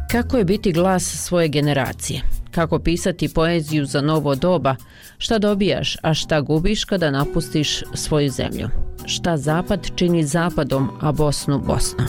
Kako je biti glas svoje generacije? Kako pisati poeziju za novo doba? Šta dobijaš, a šta gubiš kada napustiš svoju zemlju? Šta Zapad čini Zapadom, a Bosnu Bosnom?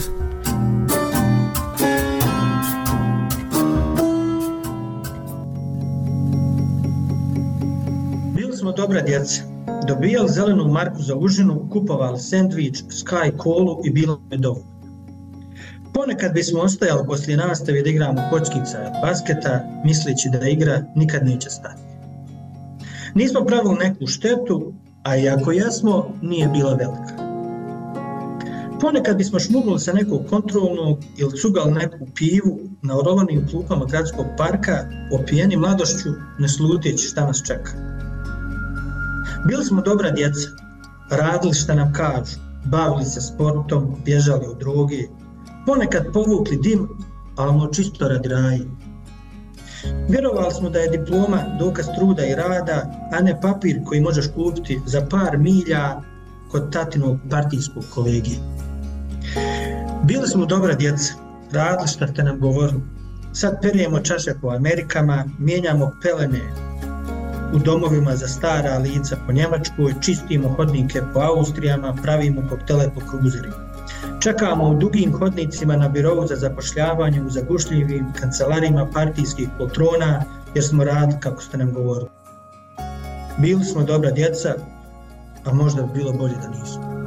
Bili smo dobra djeca. Dobijali zelenu marku za užinu, kupovali sendvič, Sky kolu i bilo je dovoljno. Ponekad bismo ostajali poslije nastave da igramo kockica ili basketa, misleći da igra nikad neće stati. Nismo pravili neku štetu, a i ako jesmo, nije bila velika. Ponekad bismo šmugnuli sa nekog kontrolnog ili cugali neku pivu na orovanim klupama gradskog parka, opijeni mladošću, ne sluteći šta nas čeka. Bili smo dobra djeca, radili šta nam kažu, bavili se sportom, bježali od droge, ponekad povukli dim, ali ono čisto radi raji. Vjerovali smo da je diploma dokaz truda i rada, a ne papir koji možeš kupiti za par milja kod tatinog partijskog kolege. Bili smo dobra djeca, radili šta ste nam govorili. Sad perijemo čaše po Amerikama, mijenjamo pelene u domovima za stara lica po Njemačkoj, čistimo hodnike po Austrijama, pravimo koktele po kruzerima. Čekamo u dugim hodnicima na birovu za zapošljavanje u zagušljivim kancelarima partijskih poltrona jer smo radili kako ste nam govorili. Bili smo dobra djeca, a možda bi bilo bolje da nismo.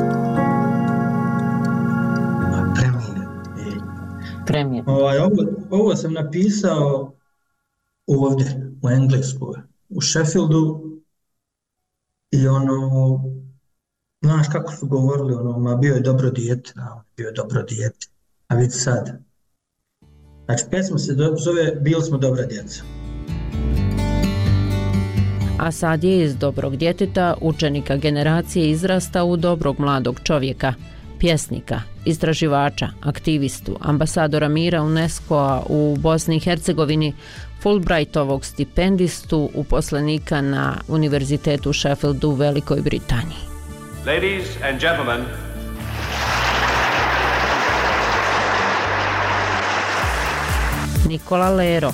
Premijer. Ovo sam napisao ovdje u Engleskoj, u Sheffieldu i znaš kako su govorili, ma bio je dobro dijete, a vidi sad. Znači, pesma se zove Bili smo dobra djeca. A sad je iz dobrog djeteta, učenika generacije izrasta u dobrog mladog čovjeka, pjesnika, istraživača, aktivistu, ambasadora mira UNESCO-a u Bosni i Hercegovini, Fulbrightovog stipendistu, uposlenika na Univerzitetu Sheffieldu u Velikoj Britaniji. Ladies and gentlemen, Nikola Lero.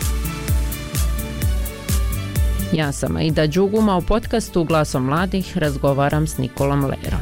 Ja sam Aida Đuguma, u podcastu Glasom mladih razgovaram s Nikolom Lerom.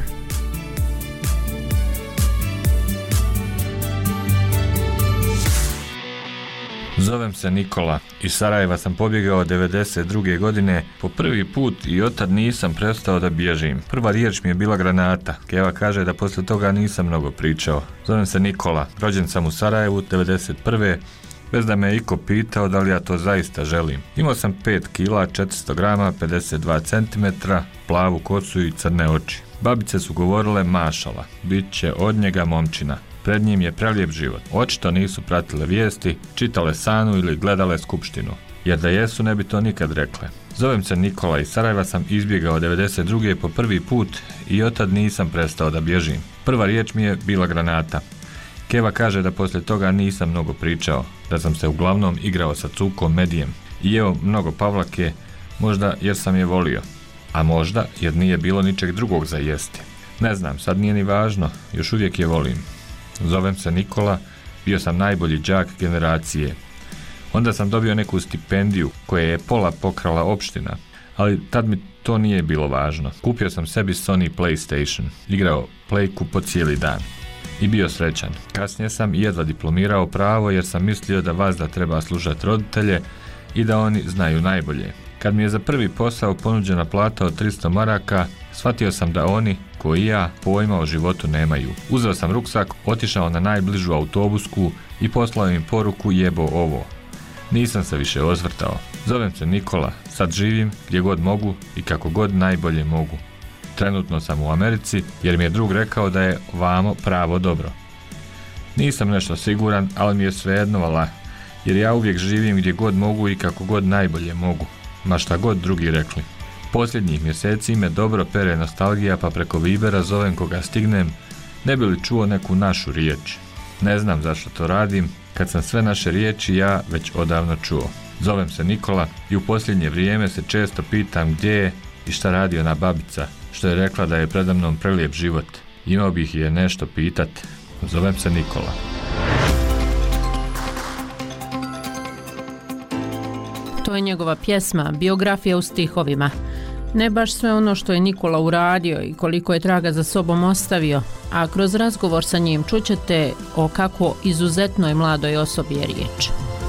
Zovem se Nikola. Iz Sarajeva sam pobjegao 92. godine po prvi put i od tad nisam prestao da bježim. Prva riječ mi je bila granata. Keva kaže da poslije toga nisam mnogo pričao. Zovem se Nikola. Rođen sam u Sarajevu 91. bez da me iko pitao da li ja to zaista želim. Imao sam 5 kila, 400 grama, 52 cm, plavu kosu i crne oči. Babice su govorile mašala, bit će od njega momčina. Pred njim je prelijep život. Očito nisu pratile vijesti, čitale Sanu ili gledale skupštinu. Jer da jesu ne bi to nikad rekle. Zovem se Nikola, iz Sarajeva sam izbjegao 92. po prvi put i od tad nisam prestao da bježim. Prva riječ mi je bila granata. Keva kaže da poslije toga nisam mnogo pričao, da sam se uglavnom igrao sa cukom Medijem. I evo mnogo pavlake, možda jer sam je volio, a možda jer nije bilo ničeg drugog za jesti. Ne znam, sad nije ni važno, još uvijek je volim. Zovem se Nikola, bio sam najbolji đak generacije. Onda sam dobio neku stipendiju koje je pola pokrala opština, ali tad mi to nije bilo važno. Kupio sam sebi Sony PlayStation, igrao playku po cijeli dan i bio srećan. Kasnije sam jedva diplomirao pravo jer sam mislio da vazda treba slušati roditelje i da oni znaju najbolje. Kad mi je za prvi posao ponuđena plata od 300 maraka, shvatio sam da oni, koji ja, pojma o životu nemaju. Uzeo sam ruksak, otišao na najbližu autobusku i poslao im poruku jebo ovo. Nisam se više osvrtao. Zovem se Nikola, sad živim gdje god mogu i kako god najbolje mogu. Trenutno sam u Americi jer mi je drug rekao da je vamo pravo dobro. Nisam nešto siguran, ali mi je svejedno vala, jer ja uvijek živim gdje god mogu i kako god najbolje mogu. Ma šta god drugi rekli. Posljednjih mjeseci me dobro pere nostalgija, pa preko Vibera zovem koga stignem, ne bi li čuo neku našu riječ. Ne znam zašto to radim, kad sam sve naše riječi ja već odavno čuo. Zovem se Nikola i u posljednje vrijeme se često pitam gdje je i šta radi ona babica, što je rekla da je predamnom prelijep život. Imao bih je nešto pitat. Zovem se Nikola. to je njegova pjesma, biografija u stihovima. Ne baš sve ono što je Nikola uradio i koliko je traga za sobom ostavio, a kroz razgovor sa njim čućete o kako izuzetnoj mladoj osobi je riječ.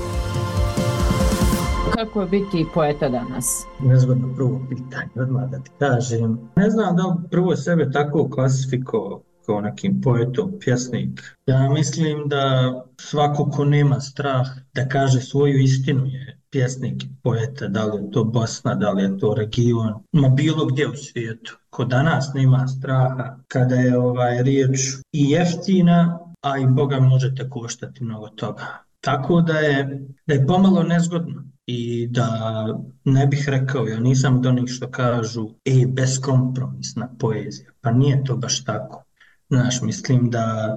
Kako je biti poeta danas? Nezgodno prvo pitanje, odmah da ti kažem. Ne znam da li prvo sebe tako klasifikovao kao nekim poetom, pjesnik. Ja mislim da svako ko nema strah da kaže svoju istinu je pjesnik i poeta, da li je to Bosna, da li je to region, ma bilo gdje u svijetu. Ko danas nema straha kada je riječ i jeftina, a i Boga možete koštati mnogo toga. Tako da je pomalo nezgodno i da ne bih rekao, ja nisam od onih što kažu beskompromisna poezija, pa nije to baš tako. Znaš, mislim da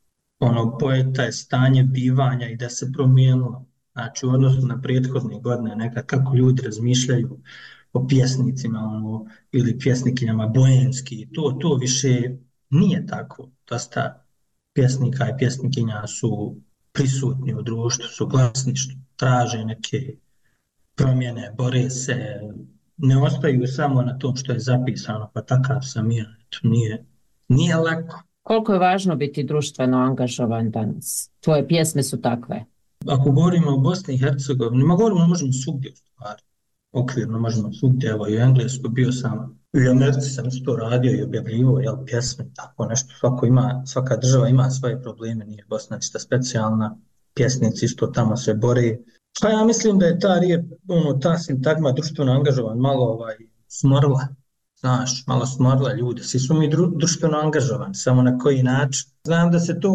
poeta je stanje bivanja i da se promijenilo. Znači u odnosu na prethodne godine nekad kako ljudi razmišljaju o pjesnicima ili pjesnikinjama boemski, to više nije tako. Dosta pjesnika i pjesnikinja su prisutni u društvu, su glasni, traže neke promjene, bore se, ne ostaju samo na tom što je zapisano, pa takav sam ja. Nije lako. Koliko je važno biti društveno angažovan danas? Tvoje pjesme su takve. Ako govorimo o Bosni i Hercegovini, možemo svugdje u stvari. Okvirno možemo svugdje, evo i u Engleskoj bio sam, i u Americi sam isto radio i objavljivo pjesme, tako nešto. Svaka država ima svoje probleme, nije Bosna ništa specijalna, pjesnici isto tamo se bore. Pa ja mislim da je ta sintagma društveno angažovan malo smorila. Znaš, malo smorila ljudi, svi su mi društveno angažovani, samo na koji način. Znam da se to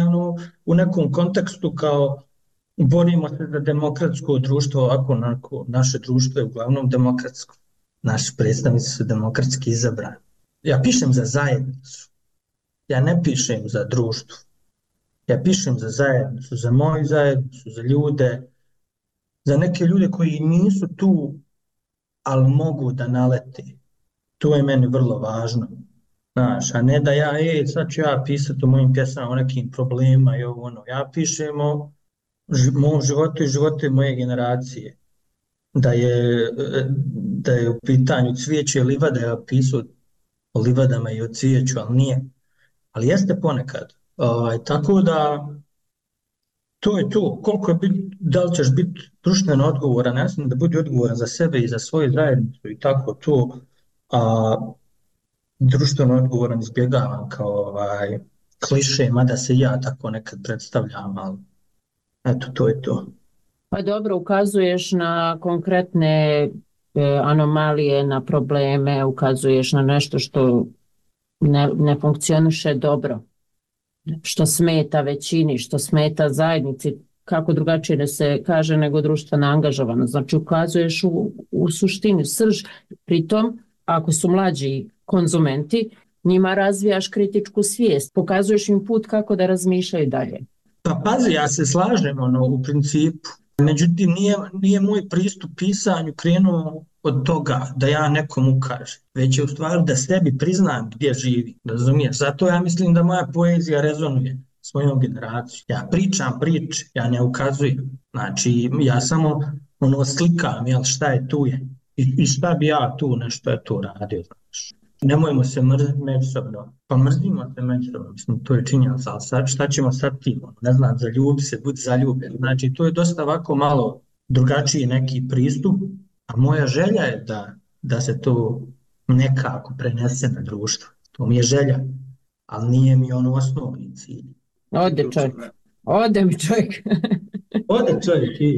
u nekom kontekstu kao borimo se za demokratsko društvo, ovako naše društvo je uglavnom demokratsko. Naši predstavnici su demokratski izabrani. Ja pišem za zajednicu, ja ne pišem za društvo. Ja pišem za zajednicu, za moju zajednicu, za ljude, za neke ljude koji nisu tu, ali mogu da nalete. To je meni vrlo važno, znaš, a ne da sad ću ja pisati o mojim pjesama o nekim problemima i ja pišem o mom životu i životu moje generacije, da je u pitanju cvijeće i livada, ja pisao o livadama i o cvijeću, ali nije, ali jeste ponekad, tako da to je to, da li ćeš biti društveno odgovoran, ja sam da budi odgovoran za sebe i za svoju zajednicu i tako to, a društveno odgovoran izbjegavam kao kliše, mada se ja tako nekad predstavljam, ali eto, to je to. Pa dobro, ukazuješ na konkretne anomalije, na probleme, ukazuješ na nešto što ne funkcioniše dobro, što smeta većini, što smeta zajednici, kako drugačije da se kaže nego društveno angažovano. Znači ukazuješ u suštini srž, pritom ako su mlađi konzumenti, njima razvijaš kritičku svijest, pokazuješ im put kako da razmišljaju dalje. Pa pazi, ja se slažem u principu, međutim nije moj pristup pisanju krenuo od toga da ja nekom ukažem, već je u stvari da sebi priznam gdje živi, razumiješ? Zato ja mislim da moja poezija rezonuje s mojom generacijom. Ja pričam priče, ja ne ukazujem, znači ja samo slikam, šta je tu je. I šta bi ja tu nešto radio, znaš. Nemojmo se mrziti međusobno, pa mrzimo se međusobno, mislim, to je činjenica, ali sad, šta ćemo sad tim, ne znam, zaljubi se, budi zaljubljen, znači to je dosta ovako malo drugačiji neki pristup, a moja želja je da se to nekako prenese na društvo, to mi je želja, ali nije mi osnovni cilj. Ode mi čovjek. Ode čovjek i...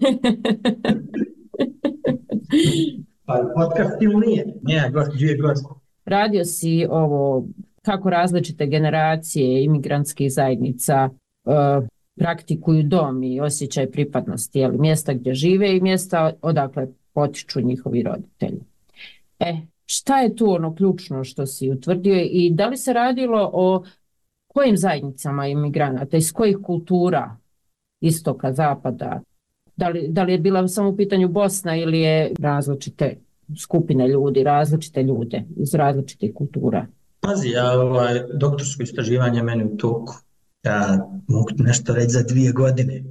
Pa podcast ili nije, 2 godine. Radio si ovo, kako različite generacije imigrantskih zajednica praktikuju dom i osjećaj pripadnosti, mjesta gdje žive i mjesta odakle potiču njihovi roditelji. Šta je tu ključno što si utvrdio i da li se radilo o kojim zajednicama imigranata, iz kojih kultura, istoka, zapada? Da li je bila samo u pitanju Bosna ili je različite skupine ljudi, različite ljude iz različitih kultura? Pazi, doktorsko istraživanje meni u toku. Ja mogu nešto reći za 2 godine.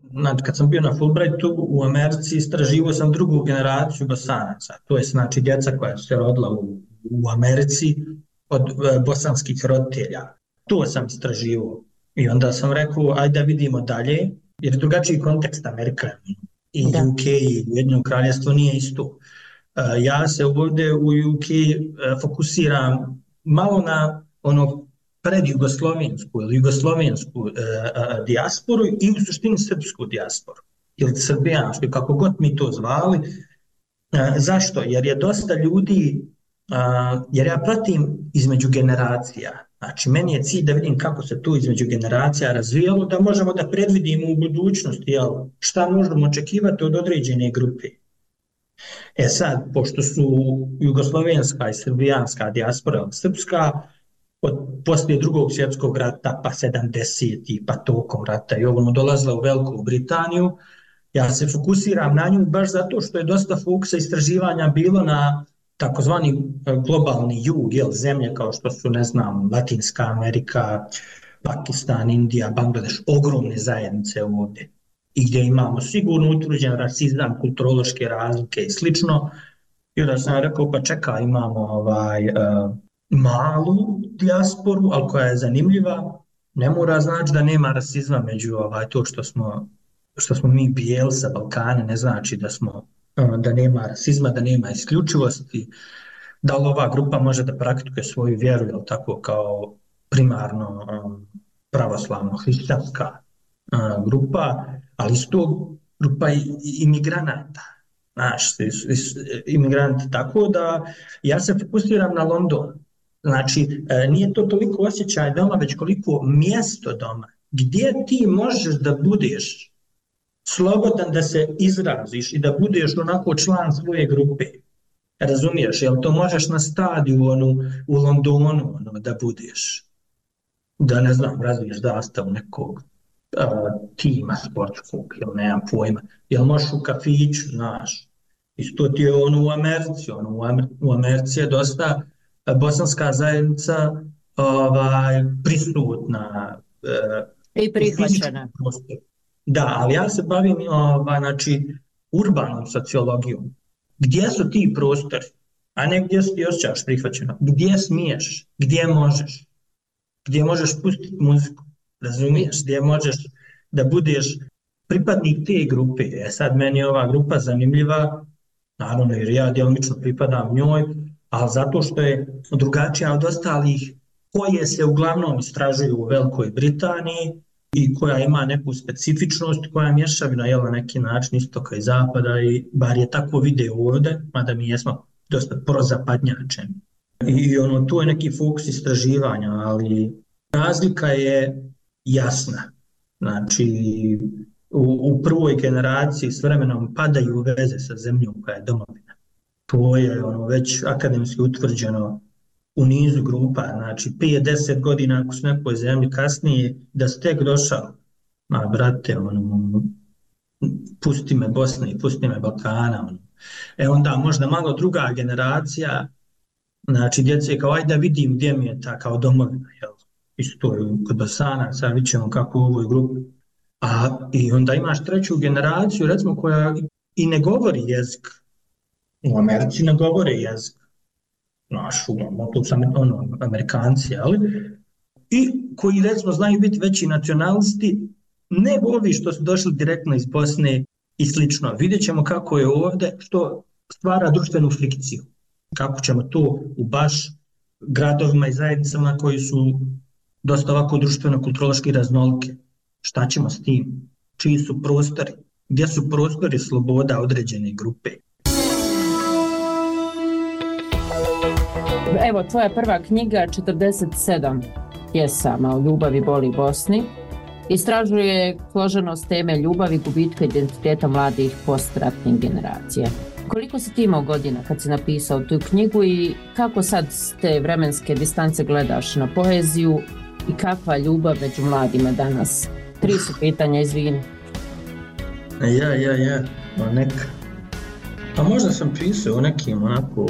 znači kad sam bio na Fulbrightu u Americi, istraživao sam drugu generaciju Bosanaca. To je znači djeca koja su se rodila u Americi od bosanskih roditelja. To sam istraživao. I onda sam rekao, ajde da vidimo dalje, jer je drugačiji kontekst Amerika i UK i Ujedinjeno kraljevstvo nije isto. Ja se ovdje u UK fokusiram malo na ono predjugoslovensku ili jugoslovensku dijasporu i u suštini srpsku dijasporu ili srbijansku, kako god mi to zvali. Zašto? Jer je dosta ljudi, jer ja pratim između generacija. Znači, meni je cilj da vidim kako se to između generacija razvijalo, da možemo da predvidimo u budućnosti šta možemo očekivati od određene grupe. Sad, pošto su jugoslovenska i srbijanska dijaspora srpska, poslije drugog svjetskog rata, pa 70. pa tokom rata i ovo dolazila u Veliku Britaniju, ja se fokusiram na nju baš zato što je dosta fokusa istraživanja bilo na takozvani globalni jug, zemlje kao što su, ne znam, Latinska Amerika, Pakistan, Indija, Bangladeš, ogromne zajednice ovdje. I gdje imamo sigurno utvrđen rasizam, kulturološke razlike i slično. I onda sam rekao, pa čekaj, imamo malu dijasporu, ali koja je zanimljiva. Ne mora znači da nema rasizma među to što smo mi bijeli sa Balkana, ne znači da nema rasizma, da nema isključivosti, da li ova grupa može da praktikuje svoju vjeru, jel tako, kao primarno pravoslavno-hrišćanska grupa, ali isto grupa imigranata, imigranti, tako da ja se fokusiram na London. Znači, nije to toliko osjećaj doma, već koliko mjesto doma, gdje ti možeš da budeš slobodan da se izraziš i da budeš onako član svoje grupe. Razumiješ, jel to možeš na stadionu u Londonu da budeš, da ne znam, razviješ zastavu nekog tima sportskog, jel nemam pojma, jel možeš u kafiću, znaš, isto ti je u Americi, u Americi je dosta bosanska zajednica prisutna i prihvaćena. Da, ali ja se bavim urbanom sociologijom. Gdje su ti prostori, a ne gdje si ti osjećaš prihvaćeno? Gdje smiješ? Gdje možeš pustiti muziku? Razumiješ? Gdje možeš da budeš pripadnik te grupe? Sad meni je ova grupa zanimljiva, naravno jer ja djelomično pripadam njoj, ali zato što je drugačija od ostalih koje se uglavnom istražuju u Velikoj Britaniji i koja ima neku specifičnost, koja je mješavina na neki način istoka i zapada, i bar je tako video ovdje, mada mi jesmo dosta prozapadnjačeni. I tu je neki fokus istraživanja, ali razlika je jasna. Znači, u prvoj generaciji s vremenom padaju veze sa zemljom koja je domovina. To je već akademski utvrđeno u nizu grupa, znači 5-10 godina ako su nekoj zemlji, kasnije da si tek došao, brate, pusti me Bosne i pusti me Balkana. Onda možda malo druga generacija, znači djece kao ajde da vidim gdje mi je ta kao domovina, jel? Isto je kod Bosanaca, vidit ćemo kako u ovoj grupi. I onda imaš treću generaciju, recimo, koja i ne govori jezik. U Americi ne govore jezik. Tu su Amerikanci, ali i koji recimo znaju biti veći nacionalisti, ne ovi što su došli direktno iz Bosne i slično. Vidjet ćemo kako je ovdje, što stvara društvenu frikciju. Kako ćemo to u baš gradovima i zajednicama koji su dosta ovako društveno-kulturološki raznolike. Šta ćemo s tim? Čiji su prostori? Gdje su prostori sloboda određene grupe? Evo, tvoja prva knjiga, 47 pjesama o ljubavi, boli Bosni, istražuje složenost teme ljubavi, gubitka identiteta mladih postratnih generacija. Koliko si ti imao godina kad si napisao tu knjigu i kako sad s te vremenske distance gledaš na poeziju i kakva je ljubav među mladima danas? 3 su pitanja, izvini. Neka. Pa možda sam pisao o nekim onako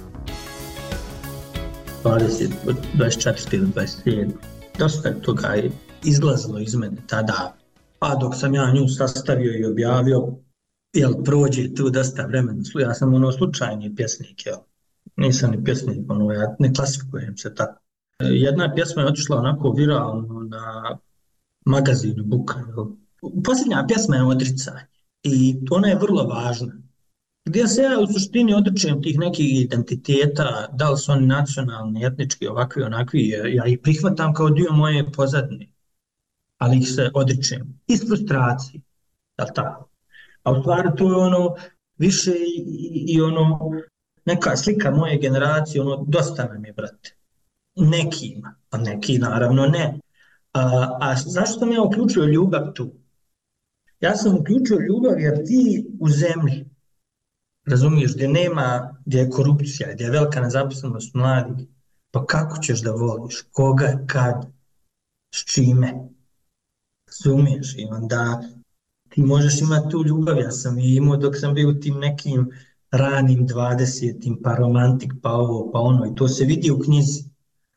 20, 24 ili 27. Dosta je toga izlazilo iz mene tada. a dok sam ja nju sastavio i objavio, jel prođe tu dosta vremena. Ja sam ono slučajni pjesnik, jel. Nisam ni pjesnik, ono, ja ne klasifikujem se tako. Jedna pjesma je otišla onako viralno na magazinu Buka. Posljednja pjesma je Odricanje i ona je vrlo važna. Gdje se ja u suštini odričem tih nekih identiteta, da li su oni nacionalni, etnički, ovakvi, onakvi, ja ih prihvatam kao dio moje pozadine, ali ih se odričem. Iz frustracije, da tako. A u stvari to je ono više i ono neka slika moje generacije, ono dosta nam je, brate. Nekima, a neki naravno ne. A zašto sam ja uključio ljubav tu? Ja sam uključio ljubav jer ti u zemlji, razumiješ, gdje je korupcija, gdje je velika nezaposlenost mladih, pa kako ćeš da voliš, koga, kad, s čime, razumiješ, i onda ti možeš imati tu ljubav, ja sam i imao dok sam bio u tim nekim ranim 20-im, pa romantik, pa ovo, pa ono, i to se vidi u knjizi,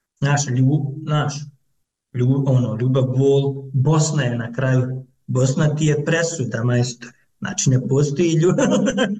ljubav, bol, Bosna je na kraju, Bosna ti je presuda, majstore, znači ne postoji ljubav,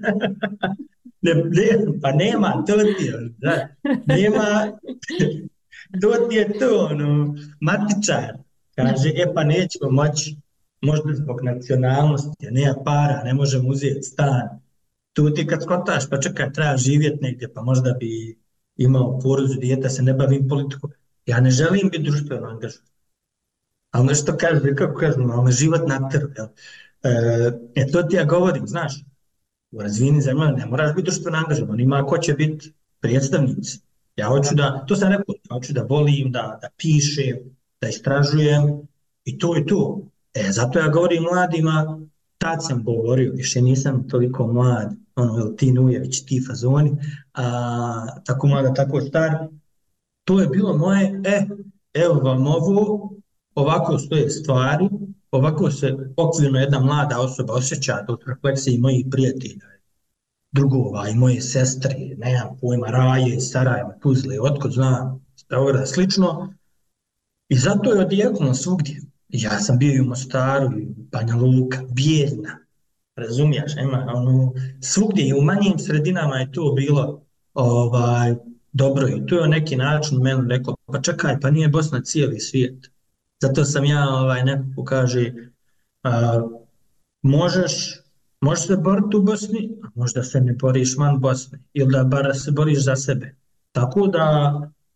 pa nema, to ti je, da, nema, to ti je to, ono, matičar, kaže, pa nećemo moći, možda zbog nacionalnosti, nema para, ne možemo uzeti stan, tu ti kad skotaš, pa čekaj, treba živjeti negdje, pa možda bi imao porodicu, dijete, se ne bavim politikom, ja ne želim biti društveno angažovan. Ali nešto kaže, kako kažem, ali me život natero, jel? To ti ja govorim, znaš, u razvijenim zemljama ne moraš biti društveno angažovan, ima ko će biti predstavnici. Ja hoću da, to sam rekao, hoću da volim, da pišem, da istražujem i to je to. Zato ja govorim mladima, tad sam govorio, više nisam toliko mlad, ono, ti Nujević, ti fazoni, tako mlada, tako star, to je bilo moje, evo vam ovo, ovako stoje stvari, ovako se okvirno jedna mlada osoba osjeća od refleksije mojih prijatelja, drugova i moje sestre, nemam pojma, Raje iz Sarajeva, Tuzle, otkud znam, Beograda, slično. I zato je odjeknulo svugdje. Ja sam bio i u Mostaru, i Banja Luka, Bijeljina, razumiješ, svugdje i u manjim sredinama je to bilo dobro i to je neki način meni rekao, pa čekaj, pa nije Bosna cijeli svijet. Zato sam ja nekako kaže, možeš se boriti u Bosni, a možda se ne boriš van Bosne, ili da bar se boriš za sebe. Tako da,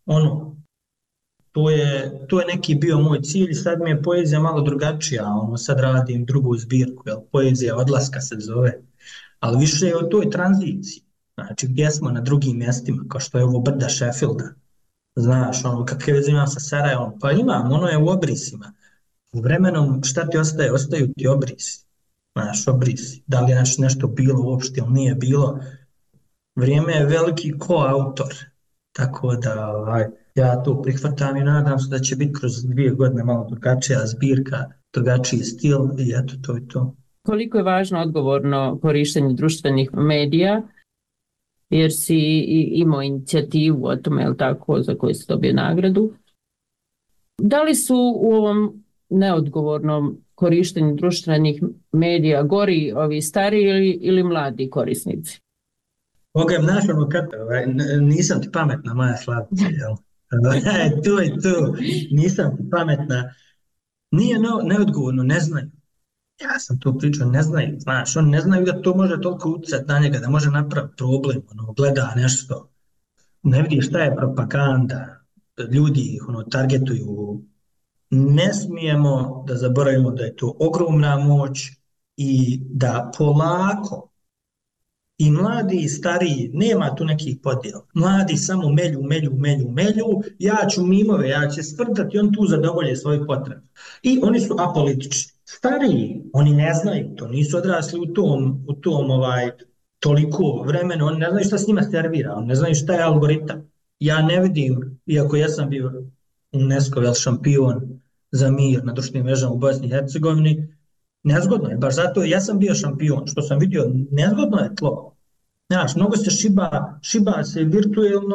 to je neki bio moj cilj, sad mi je poezija malo drugačija, sad radim drugu zbirku, poezija odlaska se zove, ali više je o toj tranziciji, znači gdje smo na drugim mjestima, kao što je ovo brda Sheffielda, znaš, kakve veze imam sa Sarajevom, pa imam, ono je u obrisima, u vremenom šta ti ostaje, ostaju ti obrisi, znaš, obrisi, da li je nešto bilo uopšte ili nije bilo, vrijeme je veliki koautor, tako da ja to prihvatam i nadam se da će biti kroz 2 godine malo drugačija zbirka, drugačiji stil i eto, to je to. Koliko je važno odgovorno korištenje društvenih medija, jer si imao inicijativu o tome, jel tako, za koju si dobio nagradu. Da li su u ovom neodgovornom korištenju društvenih medija gori ovi stariji ili mladi korisnici? Znaš, nisam ti pametna, moja Slavica, jel? To je to, nisam ti pametna. Nije neodgovorno, ne znaju. Ja sam to pričao, ne znaju, znaš, oni ne znaju da to može toliko utjecati na njega, da može napraviti problem, gleda nešto, ne vidi šta je propaganda, ljudi ih targetuju. Ne smijemo da zaboravimo da je to ogromna moć i da polako i mladi i stariji, nema tu nekih podjela. Mladi samo melju, ja ću mimove, ja ću sprdati, on tu zadovolje svoje potrebe. I oni su apolitični. Stariji, oni ne znaju, to nisu odrasli u tom toliko vremena, oni ne znaju šta s njima servira, oni ne znaju šta je algoritam. Ja ne vidim, iako ja sam bio UNESCO šampion za mir na društvenim mrežama u Bosni i Hercegovini, nezgodno je, baš zato ja sam bio šampion, što sam vidio, nezgodno je tlo. Znaš, mnogo se šiba se virtuelno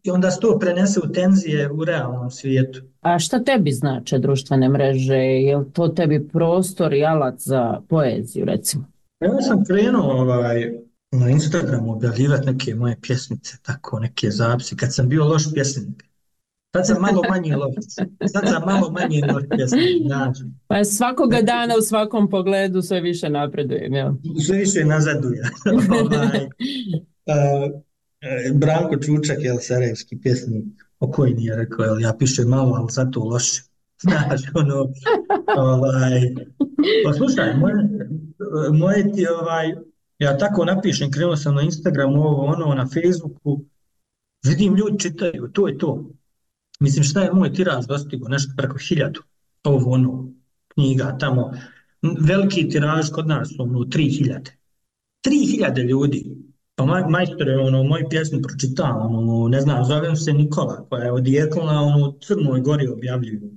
i onda se to prenese u tenzije u realnom svijetu. A šta tebi znače društvene mreže? Je li to tebi prostor i alat za poeziju, recimo? Ja sam krenuo na Instagramu objavljivati neke moje pjesmice, tako neke zapisi, kad sam bio loš pjesnik. Sad sam malo manje loš pjesnik. Znači. Pa svakoga dana u svakom pogledu sve više napredujem, jel? Sve više nazaduje. Branko Čučak, sarajevski pjesnik, pokojni je rekao, ja pišem malo, ali zato loše. Znaš, pa slušaj, moje ti, ja tako napišem, krenuo sam na Instagramu, na Facebooku, vidim ljudi čitaju, to je to. Mislim, šta je moj tiraž dostigo, nešto preko 1000, knjiga tamo, veliki tiraž kod nas, 3000. 3000 ljudi. Pa majstor je moju pjesmu pročitao, ne znam, zovem se Nikola, koja je odjekla, u Crnoj Gori objavljuju.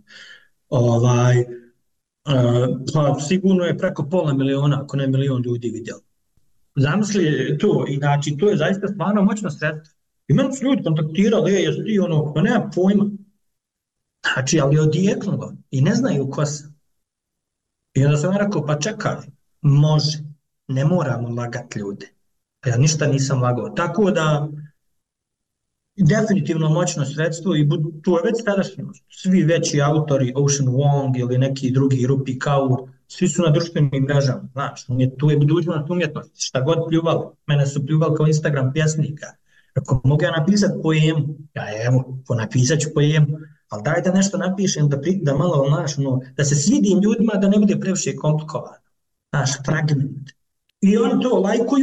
Pa sigurno je preko 500.000, ako ne 1 milion ljudi vidjeli. Zamisli to, i znači to je zaista stvarno moćno sredstvo. I meni su ljudi kontaktirali, jesi ti pa nema pojma. Znači, ali je odjeknulo i ne znaju ko sam. I onda sam rekao, pa čekaj, može, ne moramo lagati ljude. Ja ništa nisam lagao. Tako da, definitivno moćno sredstvo i to je već tadašnjost. Svi veći autori, Ocean Wong ili neki drugi, Rupi Kaur, svi su na društvenim mrežama. Znaš, tu je budućnost umjetnosti. Šta god pljuvali. Mene su pljuvali kao Instagram pjesnika. Ako mogu ja napisati poemu, napisat ću poemu, ali daj da nešto napišem, da malo, da se svidim ljudima, da ne bude previše komplikovano. Naš fragment. I oni to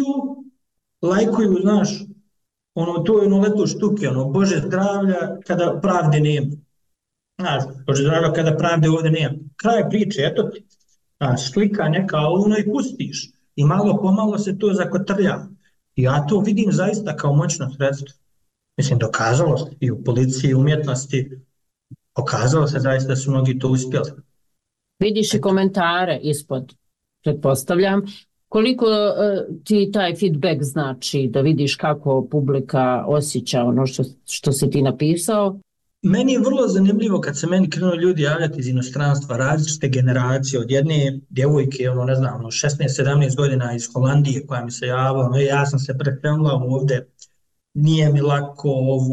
lajkuju, znaš, to je leto štuke, Bože zdravlja kada pravde nema. Znaš, Bože zdravlja kada pravde ovdje nema. Kraj priče, eto ti. Znaš, slika neka i pustiš. I malo pomalo se to zakotrlja. I ja to vidim zaista kao moćno sredstvo. Mislim, dokazalo se i u policiji, umjetnosti, pokazalo se zaista da su mnogi to uspjeli. Vidiš i komentare ispod, pretpostavljam. Koliko ti taj feedback znači da vidiš kako publika osjeća ono što si ti napisao? Meni je vrlo zanimljivo kad se meni krenuli ljudi javljati iz inostranstva, različite generacije, od jedne djevojke, 16-17 godina iz Holandije koja mi se javila, ja sam se prekrenula ovdje, nije mi lako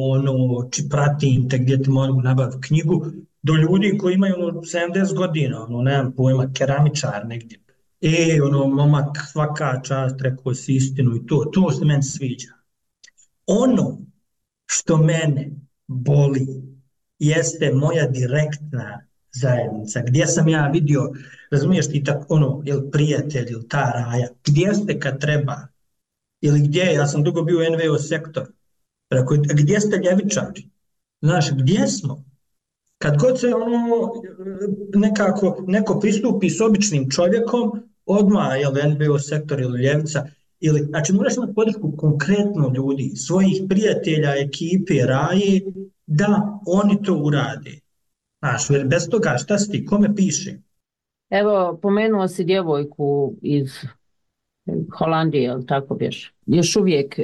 pratim te gdje ti mogu nabaviti knjigu, do ljudi koji imaju 70 godina, nemam pojma, keramičar negdje. Momak, svaka čast, rekao si istinu i to se meni sviđa. Ono što mene boli jeste moja direktna zajednica, gdje sam ja vidio, razumiješ ti tako, ili prijatelj, ili ta raja, gdje ste kad treba, ili gdje, ja sam dugo bio u NVO sektor, gdje ste ljevičari, znaš, gdje smo? Kad god se neko pristupi s običnim čovjekom, odmah, NVO sektor ili ljevica, znači moraš imati podršku konkretno ljudi, svojih prijatelja, ekipe, raje, da oni to urade. Znaš, bez toga šta si ti, kome piše? Evo, pomenuo si djevojku iz Holandije, ili tako bješ? Još uvijek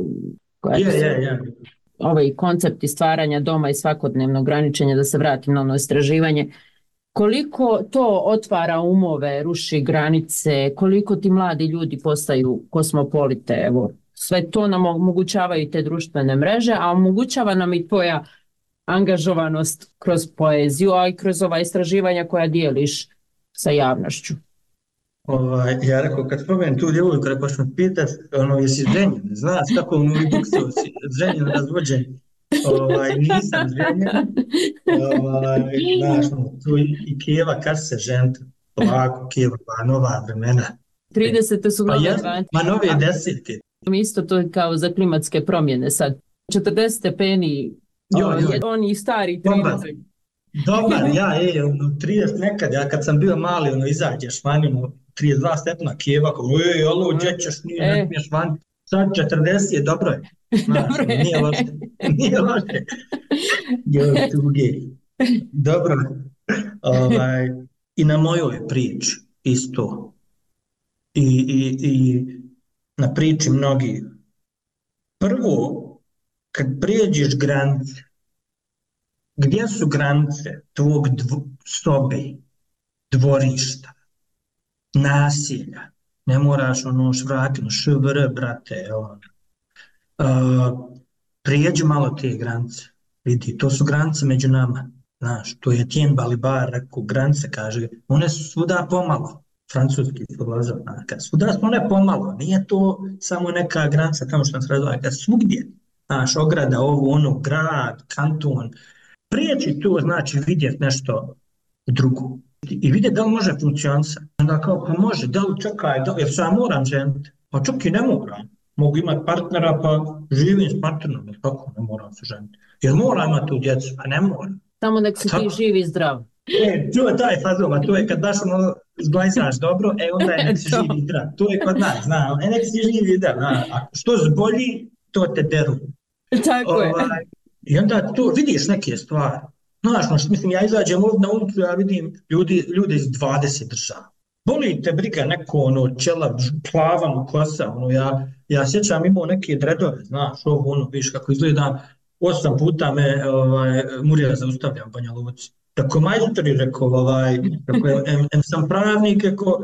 ovaj koncepti stvaranja doma i svakodnevno ograničenja, da se vratim na ono istraživanje, koliko to otvara umove, ruši granice, koliko ti mladi ljudi postaju kosmopolite, evo, sve to nam omogućavaju te društvene mreže, a omogućava nam i tvoja angažovanost kroz poeziju, a i kroz ova istraživanja koja dijeliš sa javnošću. Ja rekao, kad spomenem tu djevojku, rekao što me pitaš, jesi ženjen, znaš kako u Novi Buksu si ženjen, razvođen, nisam ženjen, znaš, tu i Kijeva, kad se ženite, ovako Kijeva, nova vremena. 30. su nove 20. Ma nove desetke. Isto to kao za klimatske promjene sad. 40 stepeni, oni stari 30. Dobar, 30 nekad, ja kad sam bio mali, izađeš vani, 32 stepna Kijeva, alo, gdje ćeš, ne smiješ vani. Sad 40 je, dobro je. Nije loše. Dobro. I na mojoj priči isto. I na priči mnogi. Prvo, kad prijeđeš granice, gdje su granice tvog sobe, dvorišta, nasilja, ne moraš ono švratiti, švr, brate, prijeđi malo te granice, vidi, to su granice među nama, znaš, to je Tien Balibar rekao, granice, kaže, one su svuda pomalo, francuski filozov, svuda su one pomalo, nije to samo neka granica, tamo što nam se razvoja, kad svugdje, znaš, ograda, ovo, ono, grad, kanton, prijeći to znači vidjeti nešto drugo i vidjeti da li može funkcionisati. Onda kao, pa može, da li čekaj, jer se ja moram ženiti, pa čak i ne moram. Mogu imati partnera pa živim s partnerom, jer kako ne moram se ženiti. Jer moram imati tu djecu, pa ne moram. Samo nek si ti živi i zdrav. To je taj fazova, to je kad baš ono zglajsaš dobro, onda je nek si živi i zdrav. To je kod nas, nek si živi i zdrav. A što zbolji, to te deru. Tako je. I onda to vidiš neke stvari. Znaš, mislim, ja izađem ovdje na ulicu, ja vidim ljude iz 20 država. Boli te briga neko, ono, čela, plavan kosa, ono, ja sjećam imao neke dredove, znaš, ovo, ono, viš kako izgleda, 8 puta me, Murija zaustavlja u Banja Luci. Tako majstori rekao, sam pravnik,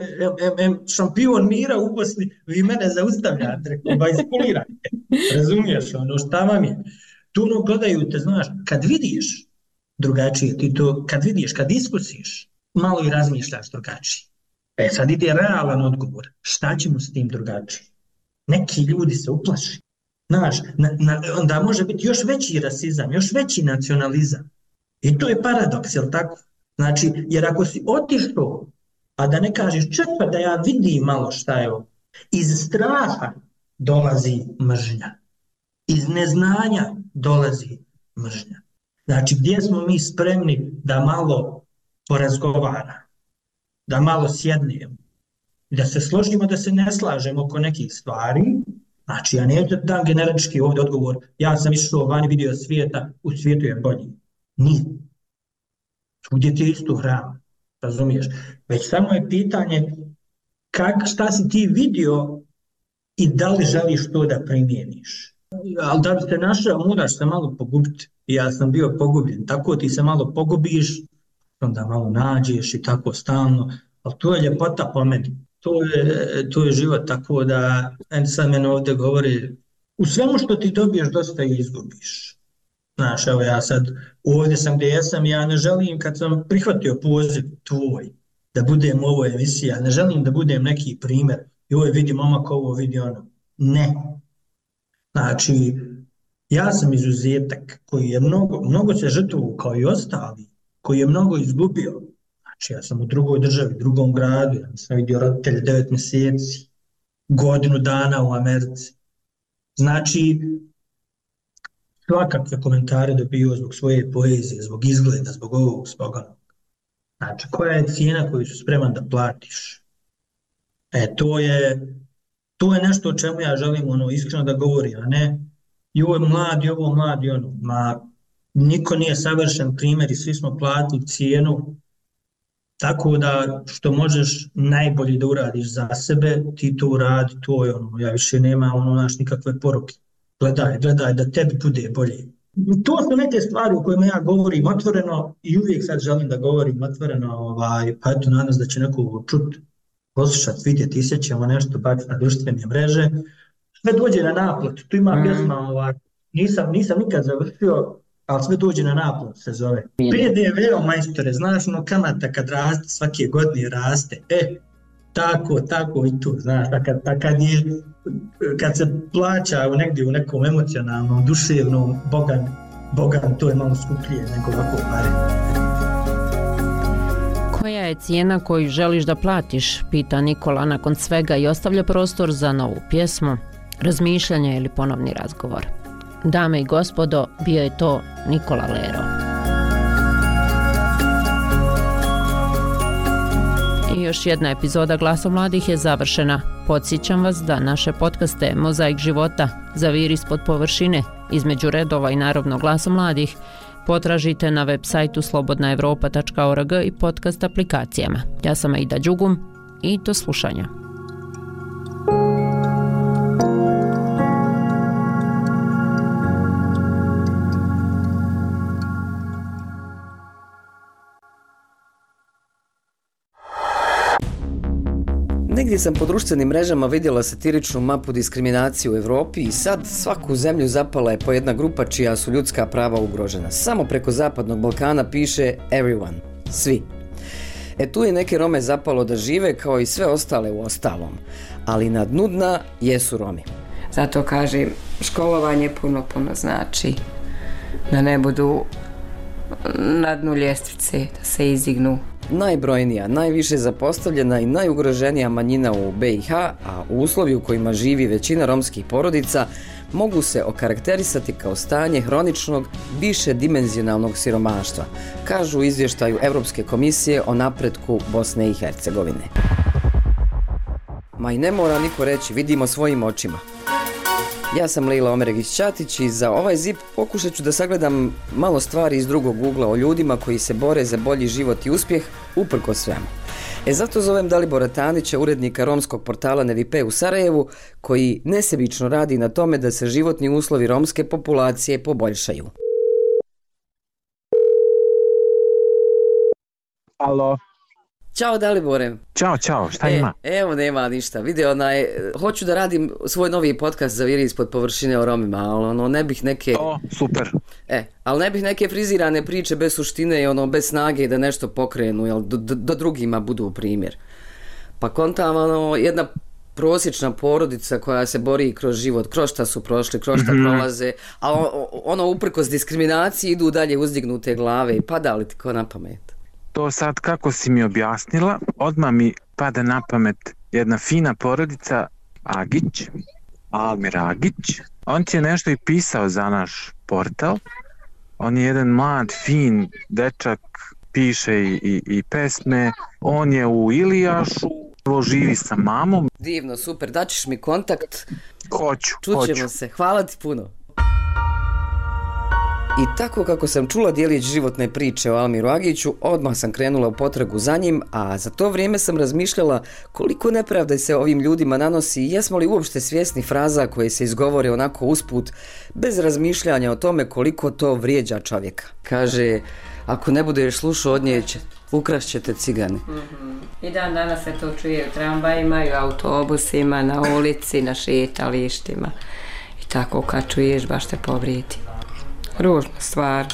šampion mira u Bosni, vi mene zaustavljate, rekao, iskulirajte, razumiješ, ono, šta vam je? Tu ono gledaju te, znaš, kad vidiš drugačije, ti to, kad vidiš, kad iskusiš, malo i razmišljaš drugačije. Sad ide realan odgovor, šta ćemo s tim drugačije? Neki ljudi se uplaši. Znaš, onda može biti još veći rasizam, još veći nacionalizam. I to je paradoks, jel tako? Znači, jer ako si otišao, a da ne kažeš čekaj da ja vidim malo šta je ovo, iz straha dolazi mržnja. Iz neznanja dolazi mržnja. Znači, gdje smo mi spremni da malo porazgovaramo, da malo sjednemo, da se složimo, da se ne slažemo oko nekih stvari. Znači, ja ne dam generički ovdje odgovor, ja sam išao vani vidio svijeta, u svijetu je bolji. Nije. Svugdje ti je isto hrana, razumiješ? Već samo je pitanje šta si ti vidio i da li želiš to da primjeniš. Ali da bi se našao, moraš se malo pogubiti. Ja sam bio pogubljen, tako ti se malo pogubiš, onda malo nađeš i tako stalno, ali to je ljepota po meni. To je život, tako da sad meni ovdje govori, u svemu što ti dobiješ dosta i izgubiš. Znaš, evo ja sad ovdje sam gdje jesam, ja ne želim kad sam prihvatio poziv tvoj da budem u ovoj emisiji, ja ne želim da budem neki primjer i ovo vidi momak, ovo vidi ono. Ne. Znači, ja sam izuzetak koji je mnogo se žrtvovao kao i ostali, koji je mnogo izgubio. Znači, ja sam u drugoj državi, drugom gradu, ja sam vidio roditelje 9 mjeseci, godinu dana u Americi. Znači, svakakve komentare dobio zbog svoje poezije, zbog izgleda, zbog ovog, zbog onog. Znači, koja je cijena koju su spreman da platiš? To je nešto o čemu ja želim iskreno da govorim, a ne i ovo mladi, ono. Niko nije savršen primjer i svi smo platili cijenu, tako da što možeš najbolje da uradiš za sebe, ti to uradi, to je ono, ja više nema nikakve poruke. Gledaj da tebi bude bolje. To su neke stvari u kojima ja govorim otvoreno i uvijek sad želim da govorim otvoreno, pa eto nadam se da će neko čuti, poslušati, vidjeti, isjećamo nešto, baciti na društvene mreže. Sve dođe na naplatu, tu ima pjesma, nisam nikad završio, ali sve dođe na naplatu se zove. PDV, majstore, znaš kamata kad raste, svake godine raste, tako i tu, znaš, kad se plaća negdje u nekom emocionalnom, duševnom, bogan, to je malo skuplje nego ovako pare. Koja je cijena koju želiš da platiš, pita Nikola nakon svega i ostavlja prostor za novu pjesmu, razmišljanje ili ponovni razgovor. Dame i gospodo, bio je to Nikola Lero. I još jedna epizoda Glasa mladih je završena. Podsjećam vas da naše podcaste Mozaik života, Zavir ispod površine, Između redova i naravno Glasa mladih potražite na web sajtu slobodnaevropa.org i podcast aplikacijama. Ja sam Aida Đugum i do slušanja. Negdje sam po društvenim mrežama vidjela satiričnu mapu diskriminacije u Evropi i sad svaku zemlju zapala je po jedna grupa čija su ljudska prava ugrožena. Samo preko Zapadnog Balkana piše everyone, svi. Tu je neke Rome zapalo da žive kao i sve ostale u ostalom, ali na dnu dna jesu Romi. Zato kažem, školovanje puno znači da ne budu na dnu ljestvice, da se izdignu. Najbrojnija, najviše zapostavljena i najugroženija manjina u BiH, a u uslovi u kojima živi većina romskih porodica, mogu se okarakterisati kao stanje hroničnog, višedimenzionalnog siromaštva, kažu u izvještaju Europske komisije o napretku Bosne i Hercegovine. Ma i ne mora niko reći, vidimo svojim očima. Ja sam Lejla Omeregić-Ćatić i za ovaj zip pokušat ću da sagledam malo stvari iz drugog ugla o ljudima koji se bore za bolji život i uspjeh uprkos svemu. Zato zovem Dalibora Tanića, urednika romskog portala Nevipe u Sarajevu, koji nesebično radi na tome da se životni uslovi romske populacije poboljšaju. Alo. Ćao Dalibore. Ćao, šta ima? Evo nema ništa, hoću da radim svoj novi podcast za Viri ispod površine o Romima, ali ne bih neke... Super. Ali ne bih neke frizirane priče bez suštine i bez snage da nešto pokrenu, jel, da drugima budu primjer. Pa kontam, jedna prosječna porodica koja se bori kroz život, kroz šta su prošli, kroz šta prolaze, a uprkos diskriminaciji idu dalje uzdignute glave i pada li ti ko na pamet? To sad kako si mi objasnila, odmah mi pada na pamet jedna fina porodica Agić, Almir Agić. On ti je nešto i pisao za naš portal. On je jedan mlad, fin dečak, piše i pesme. On je u Ilijašu, živi sa mamom. Divno, super, daćeš mi kontakt. Hoću. Čućemo se, hvala ti puno. I tako kako sam čula dijelić životne priče o Almiru Agiću, odmah sam krenula u potragu za njim, a za to vrijeme sam razmišljala koliko nepravde se ovim ljudima nanosi i jesmo li uopšte svjesni fraza koje se izgovore onako usput, bez razmišljanja o tome koliko to vrijeđa čovjeka. Kaže, ako ne budeš slušao od nje, ukrašćete cigani. I dan danas se to čuje u tramvajima i u autobusima, na ulici, na šetalištima. I tako kad čuješ baš te povrijedi. Ružna stvar.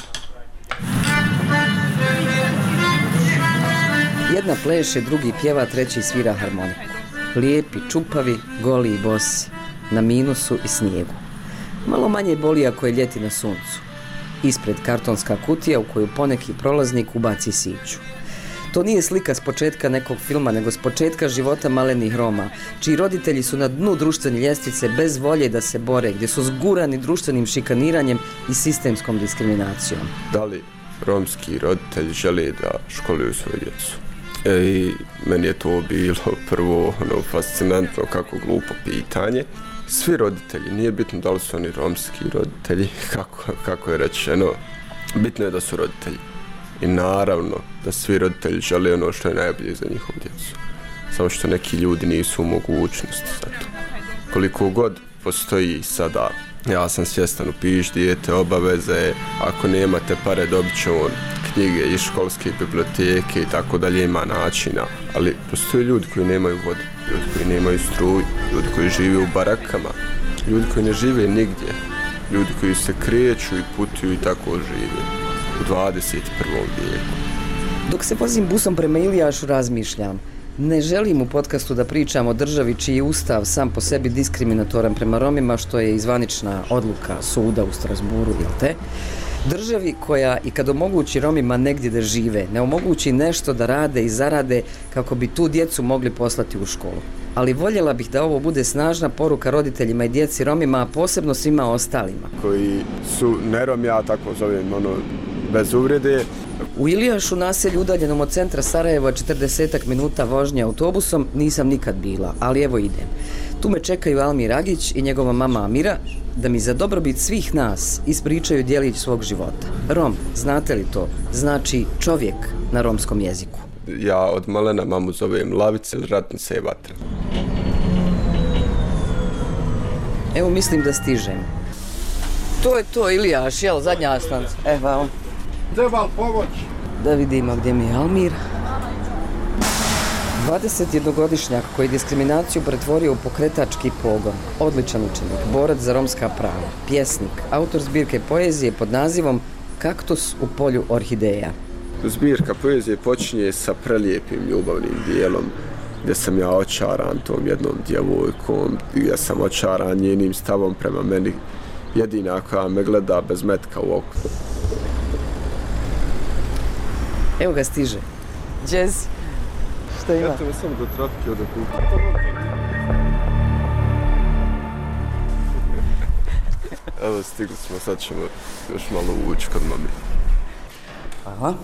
Jedna pleše, drugi pjeva, treći svira harmoniku. Lijepi, čupavi, goli i bosi. Na minusu i snijegu. Malo manje boli ako je ljeti na suncu. Ispred kartonska kutija u koju poneki prolaznik ubaci siću. To nije slika s početka nekog filma, nego s početka života malenih Roma, čiji roditelji su na dnu društvene ljestvice bez volje da se bore, gdje su zgurani društvenim šikaniranjem i sistemskom diskriminacijom. Da li romski roditelji žele da školuju svoju djecu? I meni je to bilo prvo fascinantno, kako glupo pitanje. Svi roditelji, nije bitno da li su oni romski roditelji, kako je rečeno, bitno je da su roditelji. I naravno da svi roditelji žele ono što je najbolje za njihovu djecu. Samo što neki ljudi nisu u mogućnosti za to. Koliko god postoji sada, ja sam svjestan, upiš dijete, obaveze, ako nemate pare dobit će on knjige iz školske biblioteke i tako dalje, ima načina. Ali postoje ljudi koji nemaju vodu, ljudi koji nemaju struju, ljudi koji žive u barakama, ljudi koji ne žive nigdje, ljudi koji se kreću i putuju i tako žive. U 21. vijeku. Dok se vozim busom prema Ilijašu razmišljam. Ne želim u podcastu da pričam o državi čiji je ustav sam po sebi diskriminatoran prema Romima, što je izvanična odluka suda u Strasburu, jel te? Državi koja i kad omogući Romima negdje da žive, ne omogući nešto da rade i zarade kako bi tu djecu mogli poslati u školu. Ali voljela bih da ovo bude snažna poruka roditeljima i djeci Romima, a posebno svima ostalima. Koji su ne Romi, ja tako zovem, bez uvrede. U Ilijašu, naselju udaljenom od centra Sarajeva 40 minuta vožnje autobusom, nisam nikad bila, ali evo idem. Tu me čekaju Almir Agić i njegova mama Amira da mi za dobrobit svih nas ispričaju djelić svog života. Rom, znate li to? Znači čovjek na romskom jeziku. Ja od malena mamu zovem Lavice, ratnica i vatra. Evo mislim da stižem. To je to, Ilijaš, jel, zadnja stanca. Evo. Treba li pomoć? Da vidimo gdje mi je Almir. 21-godišnjak koji diskriminaciju pretvorio u pokretački pogon, odličan učenik, borac za romska prava, pjesnik, autor zbirke poezije pod nazivom Kaktus u polju orhideja. Zbirka poezije počinje sa prelijepim ljubavnim dijelom gdje sam ja očaran tom jednom djevojkom, gdje sam očaran njenim stavom prema meni, jedina koja me gleda bez metka u oku. Evo ga stiže. Jazz. Šta ima? Eto me samo do trapke od okupa. Evo stigli smo, sad ćemo još malo ući kod mami. Aha.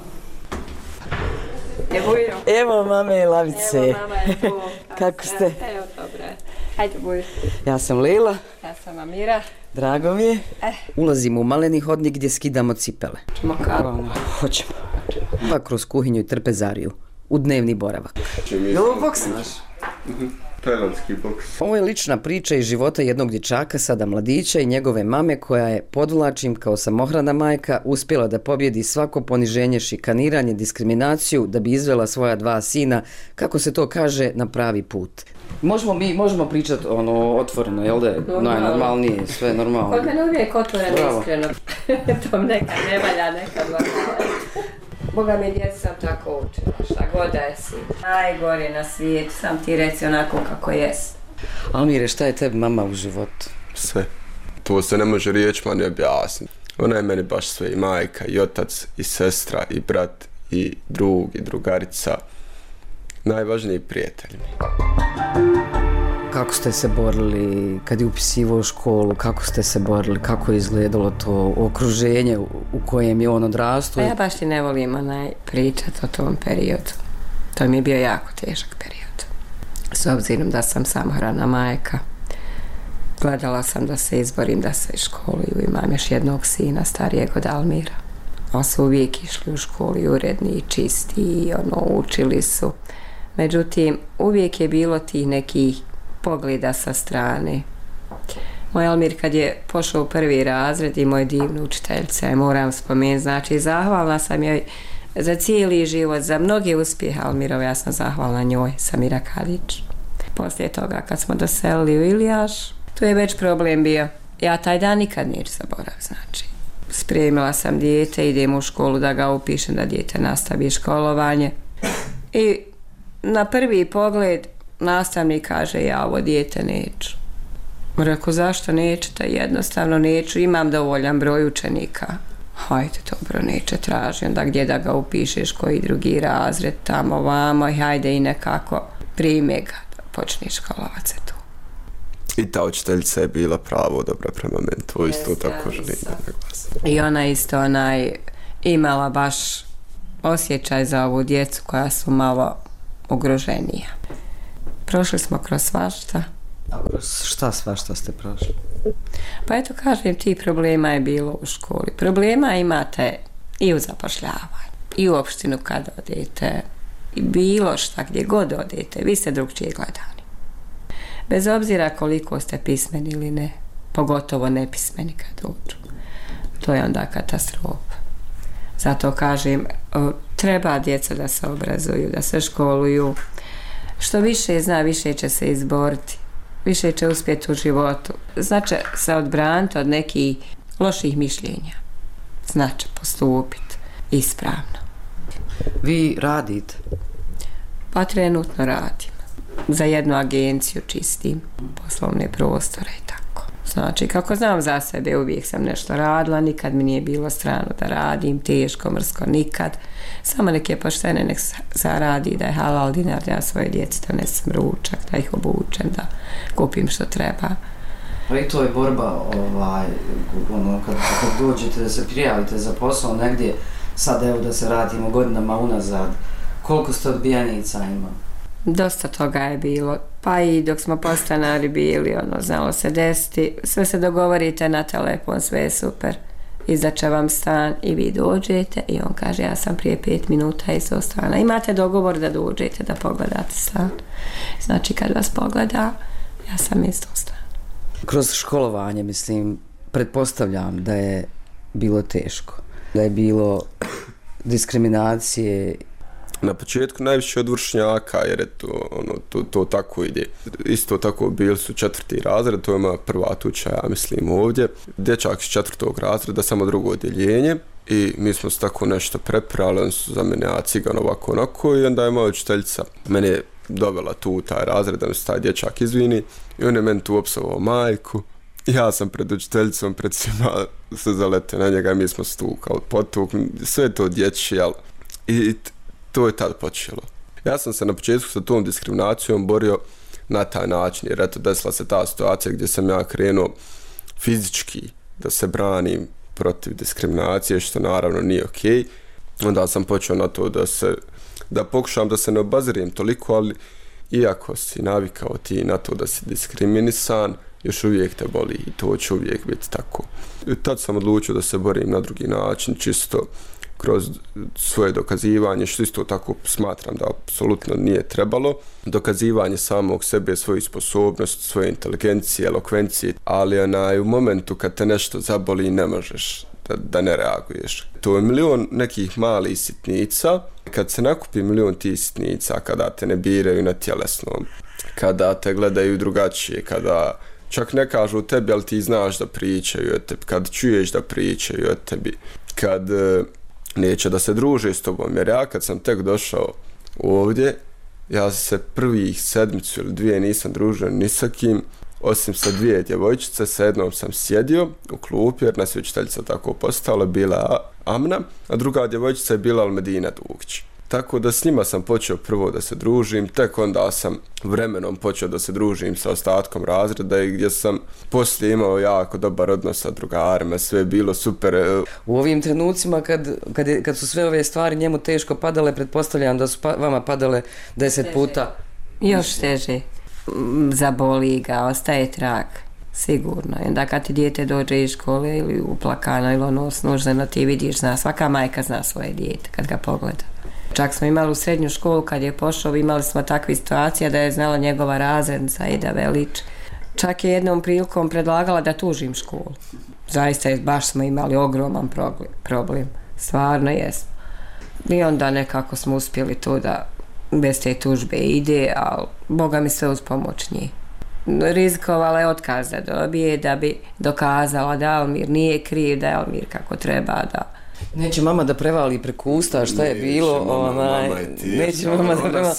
Evo mame lavice. Evo mama je tu. Kako ste? Evo dobro. Hajde buj. Ja sam Lila. Ja sam Amira. Drago mi je. Ulazimo u maleni hodnik gdje skidamo cipele. Čemo kako? Hoćemo. Pa kroz kuhinju i trpezariju. U dnevni boravak. Jel ovo boks naš? Tajlandski boks. Ovo je lična priča iz života jednog dječaka, sada mladića i njegove mame koja je, podvlačim kao samohrana majka, uspjela da pobjedi svako poniženje, šikaniranje, diskriminaciju da bi izvela svoja 2 sina, kako se to kaže, na pravi put. Možemo pričati otvoreno, jel da je najnormalnije, sve normalno. Kod mene uvijek otvoreno, iskreno. To nekad ne valja, nekad valja. Boga mi djeca sam tako učila, šta god da jesi. Najgore na svijetu, sam ti reci onako kako jest. Almire, šta je tebi mama u životu? Sve. To se ne može riječima ni objasniti. Ona je meni baš sve, i majka, i otac, i sestra, i brat, i drug, i drugarica. Najvažniji prijatelj. Kako ste se borili kad je upisivao školu, kako ste se borili, kako je izgledalo to okruženje u kojem je on odrastao? Ja baš ti ne volim pričati o tom periodu. To mi je bio jako težak period. S obzirom da sam samohrana majka, gledala sam da se izborim da se školuju. Imam još jednog sina starijeg od Almira. Oni su uvijek išli u školu i uredni i čisti i učili su. Međutim, uvijek je bilo tih nekih pogleda sa strane. Moj Almir kad je pošao u 1. razred i moj divnu učiteljica, moram spomenuti, znači zahvalna sam joj za cijeli život, za mnoge uspjehe Almirove, ja sam zahvalna njoj, Samira Kadić. Poslije toga kad smo doselili u Ilijaš, tu je već problem bio. Ja taj dan nikad neću zaboraviti, znači. Spremila sam dijete, idem u školu da ga upišem, da dijete nastavi školovanje. I na prvi pogled nastavnik kaže, ja ovo dijete neću. Rekao, zašto nećete? Jednostavno neću, imam dovoljan broj učenika. Hajde, dobro, neće, traži onda gdje da ga upišeš, koji drugi razred, tamo, vamo, i hajde i nekako prime ga da počne školovat se tu. I ta učiteljica je bila pravo dobra prema meni, to isto tako želim da naglasim. I ona isto imala baš osjećaj za ovu djecu koja su malo ugroženija. Prošli smo kroz svašta. Šta svašta ste prošli? Pa eto kažem ti, problema je bilo u školi. Problema imate i u zapošljavanju, i u opštinu kad odete, i bilo šta gdje god odete, vi ste drugčije gledani. Bez obzira koliko ste pismeni ili ne, pogotovo nepismeni kad dođu. To je onda katastrofa. Zato kažem, treba djeca da se obrazuju, da se školuju. Što više zna, više će se izboriti, više će uspjeti u životu. Znači se odbraniti od nekih loših mišljenja. Znači postupiti ispravno. Vi radite? Pa trenutno radim. Za jednu agenciju čistim poslovne prostore i tako. Znači, kako znam za sebe, uvijek sam nešto radila, nikad mi nije bilo strano da radim, teško, mrsko, nikad. Samo neke poštene nek zaradi, da je halal dinar, da ja svoje djeci donesem ručak, da ih obučem, da kupim što treba. I to je borba, kad dođete da se prijavite za posao negdje, sad evo da se radimo godinama unazad, koliko ste odbijanica ima? Dosta toga je bilo, pa i dok smo podstanari bili, znalo se desiti, sve se dogovorite na telefon, sve je super, izdaće vam stan i vi dođete i on kaže, ja sam prije 5 minuta iz stana. Imate dogovor da dođete da pogledate stan. Znači kad vas pogleda, ja sam iz stana. Kroz školovanje, mislim, pretpostavljam da je bilo teško, da je bilo diskriminacije. Na početku najviše od vršnjaka, jer je to tako ide. Isto tako bili su 4. razred, to je moja prva tuča, ja mislim, ovdje. Dječak iz 4. razreda, samo drugo odjeljenje. I mi smo se tako nešto preprali, oni su za mene, ja cigan ovako onako, i onda je moja učiteljica mene dovela tu u taj razred, da mi se taj dječak izvini, i on je meni tu opsovao majku. Ja sam pred učiteljicom, pred svima se zaletio na njega i mi smo se tu kao potukli, sve to dječje, i to je tad počelo. Ja sam se na početku sa tom diskriminacijom borio na taj način, jer eto desila se ta situacija gdje sam ja krenuo fizički da se branim protiv diskriminacije, što naravno nije okej. Onda sam počeo na to da pokušam da se ne obazirim toliko, ali iako si navikao ti na to da si diskriminisan, još uvijek te boli i to će uvijek biti tako. I tad sam odlučio da se borim na drugi način, čisto kroz svoje dokazivanje, što isto tako smatram da apsolutno nije trebalo. Dokazivanje samog sebe, svoju sposobnost, svoje inteligencije, elokvencije, ali u momentu kad te nešto zaboli ne možeš da ne reaguješ. To je milion nekih malih sitnica. Kad se nakupi milion tih sitnica, kada te ne biraju na tjelesnom, kada te gledaju drugačije, kada čak ne kažu tebi, ali ti znaš da pričaju o tebi, kad čuješ da pričaju o tebi, kad neće da se druže s tobom, jer ja kad sam tek došao ovdje, ja se prvih 7 ili 2 nisam družio ni sa kim, osim sa 2 djevojčice, sa jednom sam sjedio u klupi, jer nas je učiteljica tako postala, bila Amna, a druga djevojčica je bila Almedina Dugić. Tako da s njima sam počeo prvo da se družim, tek onda sam vremenom počeo da se družim sa ostatkom razreda i gdje sam poslije imao jako dobar odnos sa drugarima, sve je bilo super. U ovim trenucima kad su sve ove stvari njemu teško padale, pretpostavljam da su vama padale 10 puta. Još teže. Zaboli ga, ostaje trag. Sigurno. I onda kad ti dijete dođe iz škole ili uplakano ili ono snuženo, ti vidiš, svaka majka zna svoje dijete kad ga pogleda. Čak smo imali u srednju školu kad je pošao, imali smo takve situacije da je znala njegova razrednica Ida Velić. Čak je jednom prilikom predlagala da tužim školu. Zaista baš smo imali ogroman problem. Stvarno jesmo. I onda nekako smo uspjeli to da bez te tužbe ide, ali Boga mi sve uz pomoć njih. Rizikovala je otkaz da dobije da bi dokazala da Almir nije kriv, da je Almir kako treba da... Neće mama da prevali preko usta šta je bilo, neće mama da prevali,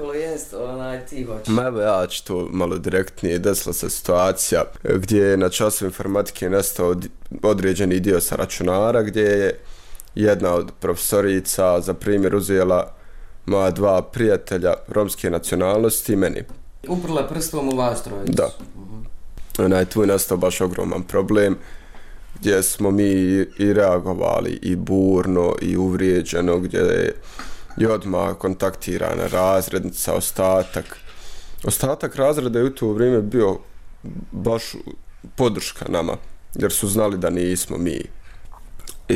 ti hoćeš. Evo ja ću to malo direktnije, desila se situacija gdje je na času informatike nastao određeni dio sa računara, gdje je jedna od profesorica za primjer uzela moja 2 prijatelja romske nacionalnosti i meni. Uprla prstom u vas trojicu. Da. Tu je nastao baš ogroman problem, gdje smo mi i reagovali i burno i uvrijeđeno, gdje je odmah kontaktirana razrednica, ostatak razreda je u to vrijeme bio baš podrška nama, jer su znali da nismo mi. I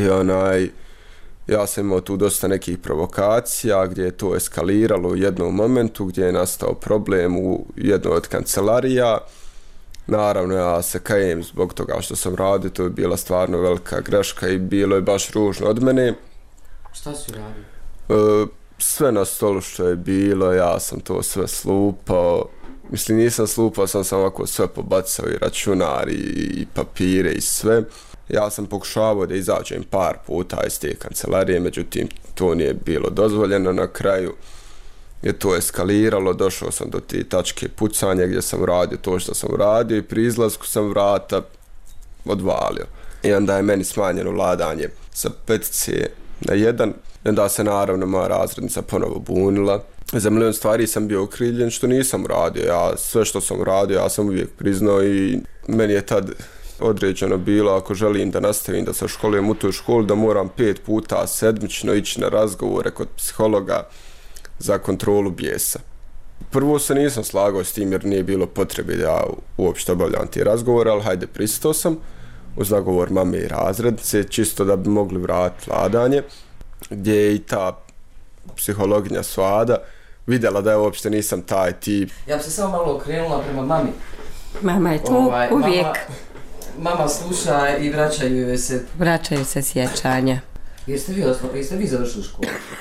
ja sam imao tu dosta nekih provokacija gdje je to eskaliralo u jednom momentu, gdje je nastao problem u jednoj od kancelarija. Naravno, ja se kajem zbog toga što sam radio, to je bila stvarno velika greška i bilo je baš ružno od mene. Šta si radio? Sve na stolu što je bilo, ja sam to sve slupao. Mislim, nisam slupao, sam ovako sve pobacao i računar i papire i sve. Ja sam pokušavao da izađem par puta iz te kancelarije, međutim, to nije bilo dozvoljeno. Na kraju je to eskaliralo, došao sam do te tačke pucanja gdje sam radio to što sam radio i pri izlasku sam vrata odvalio. I onda je meni smanjeno vladanje sa 5 na 1. I onda se naravno moja razrednica ponovo bunila. Za milion stvari sam bio okrivljen što nisam radio. Sve što sam radio ja sam uvijek priznao i meni je tad određeno bilo ako želim da nastavim da se školujem u toj školi da moram 5 puta sedmično ići na razgovore kod psihologa za kontrolu bijesa. Prvo se nisam slagao s tim jer nije bilo potrebe da ja uopšte obavljam te razgovore, ali hajde pristao sam uz nagovor mame i razrednice, čisto da bi mogli vratiti vladanje, gdje je i ta psihologinja Svada vidjela da ja uopšte nisam taj tip. Ja bi se samo malo okrenula prema mami. Mama je tu uvijek. Mama sluša i vraćaju se. Vraćaju se sjećanja. Jeste vi završili školu?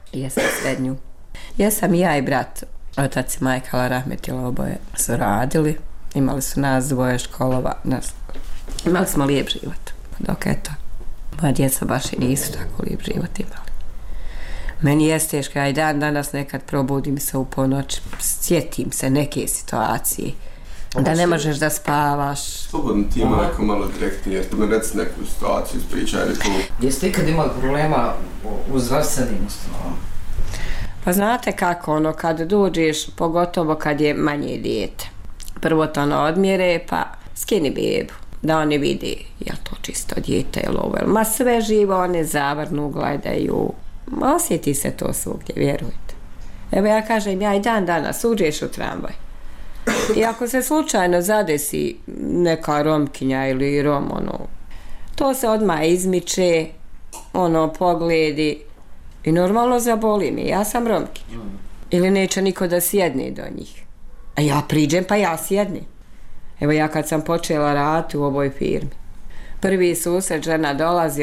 Jesam srednju. Jesam i ja i brat. Otac i majka rahmetila, oboje su radili. Imali su nas dvoje školova. Imali smo lijep život. Dok eto, moja djeca baš i nisu tako lijep život imali. Meni je teško, ja i dan danas nekad probudim se u ponoć, sjetim se neke situacije. Da ne možeš da spavaš. Slobodno ti ima neko malo direktnije, jer mi reci neku situaciju, ispričaj neku. Jeste ikad imali problema u zdravstvenim ustanovama? Pa znate kako, kad dođeš, pogotovo kad je manje dijete. Prvo to odmjere, pa skini bebu, da oni vidi je li to čisto dijete ili ovo. Ma sve živo, one zavrnu, gledaju. Osjeti se to svugdje, vjerujte. Evo ja kažem, ja i dan danas uđeš u tramvaj. I ako se slučajno zadesi neka Romkinja ili Rom, to se odmah izmiče, pogledi i normalno zaboli mi. Ja sam Romkinja. Ili neće niko da sjedne do njih. A ja priđem pa ja sjednem. Evo ja kad sam počela raditi u ovoj firmi, prvi susret, žena dolazi,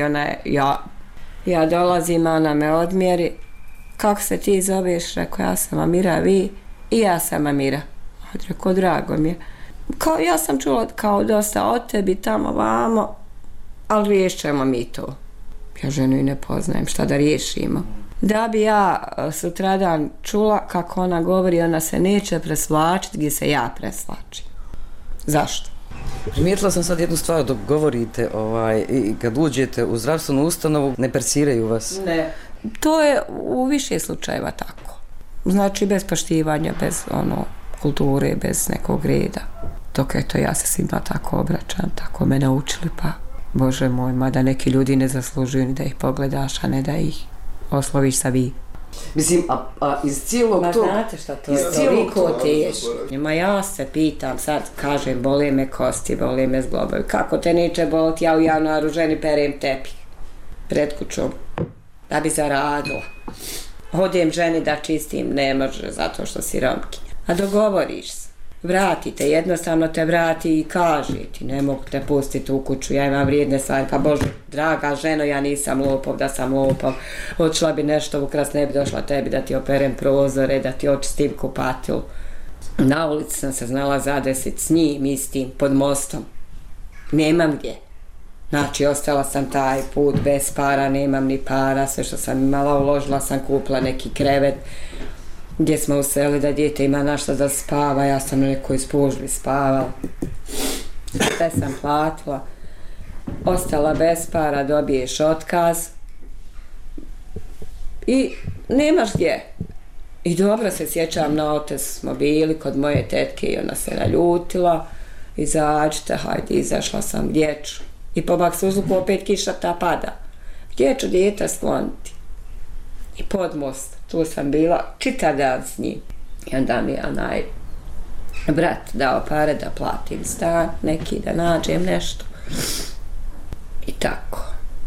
ja dolazim, ona me odmjeri. Kako se ti zoveš? Rekao, ja sam Amira, vi? I ja sam Amira. Rekao, drago mi je. Kao, ja sam čula kao dosta od tebi tamo vamo, ali riješćemo mi to. Ja ženu i ne poznajem, šta da riješimo. Da bi ja sutradan čula kako ona govori, ona se neće presvlačiti gdje se ja presvlačim. Zašto? Primijetila sam sad jednu stvar dok govorite i kad uđete u zdravstvenu ustanovu, ne persiraju vas. Ne. To je u više slučajeva tako. Znači bez poštivanja, bez kulture, bez nekog reda. Dok eto ja se svima tako obraćam, tako me naučili, pa Bože moj, mada neki ljudi ne zaslužuju ni da ih pogledaš, a ne da ih osloviš sa vi. Mislim, a iz cijelog tog... Ma znate šta to je, toliko teško. Ma ja se pitam, sad kažem, bole me kosti, bole me zglobovi. Kako te neće boliti, ja u januaru ženi perem tepih pred kućom, da bi zaradila. Odem ženi da čistim, ne može, zato što si Romkinja. A dogovoriš se, vratite, jednostavno te vrati i kaže ti, ne mogu te pustiti u kuću, ja imam vrijedne stvari, pa Bože, draga ženo, ja nisam lopov, da sam lopov, odšla bi nešto ukras, ne bi došla tebi da ti operem prozore, da ti očistim kupatilu. Na ulici sam se znala zadesiti s njim istim, pod mostom. Nemam gdje. Znači, ostala sam taj put bez para, nemam ni para, sve što sam imala uložila sam, kupila neki krevet, gdje smo useli da dijete ima našta da spava, ja sam na nekoj spužbi spavala. Sve sam platila. Ostala bez para, dobiješ otkaz i nemaš gdje. I dobro se sjećam, na otes smo bili kod moje tetke i ona se naljutila. Izađite, hajde, izašla sam, gdje ću? I po baksuzluku opet kiša ta pada. Gdje ću dijete skloniti? I pod most, tu sam bila čitav dan s njim. I onda mi je onaj brat dao pare da platim stan, neki da nađem nešto. I tako.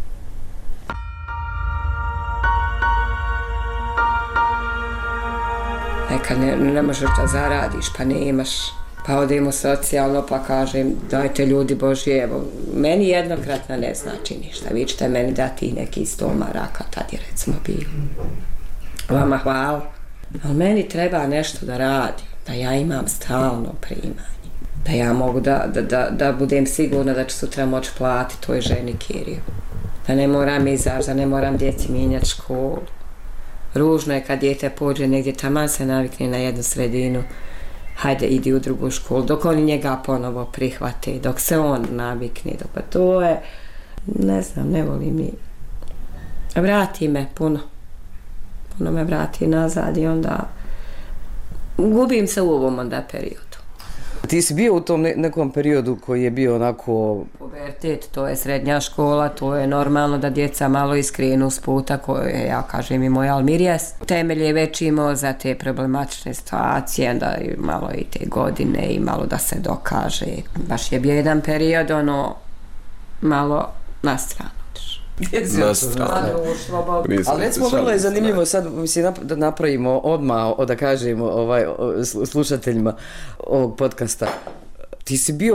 Nekad ne možeš da zaradiš, pa nemaš. Pa odemo socijalno, pa kažem, dajte ljudi Božje, evo, meni jednokratna ne znači ništa. Vi ćete meni dati neki 100 maraka, tad je recimo bilo. Vama hvala. Ali meni treba nešto da radim, da ja imam stalno primanje. Da ja mogu da budem sigurna da ću sutra moći platiti toj ženi kiriju. Da ne moram izaći, da ne moram djeci mijenjati školu. Ružno je kad dijete pođe negdje, taman se navikne na jednu sredinu. Hajde, idi u drugu školu, dok oni njega ponovo prihvate, dok se on navikne, pa to je, ne znam, ne volim mi. Vrati me puno me vrati nazad i onda gubim se u ovom onda periodu. Ti si bio u tom nekom periodu koji je bio onako... Pubertet, to je srednja škola, to je normalno da djeca malo iskrenu s puta koje, ja kažem, i moj Almirjes. Temelje već imao za te problematične situacije, onda malo i te godine i malo da se dokaže. Baš je bio jedan period, malo na stranu. Na stranu. Ali recimo, vrlo je zanimljivo sad, mislim, da napravimo odmah, da kažemo slušateljima ovog podcasta. Ti si bio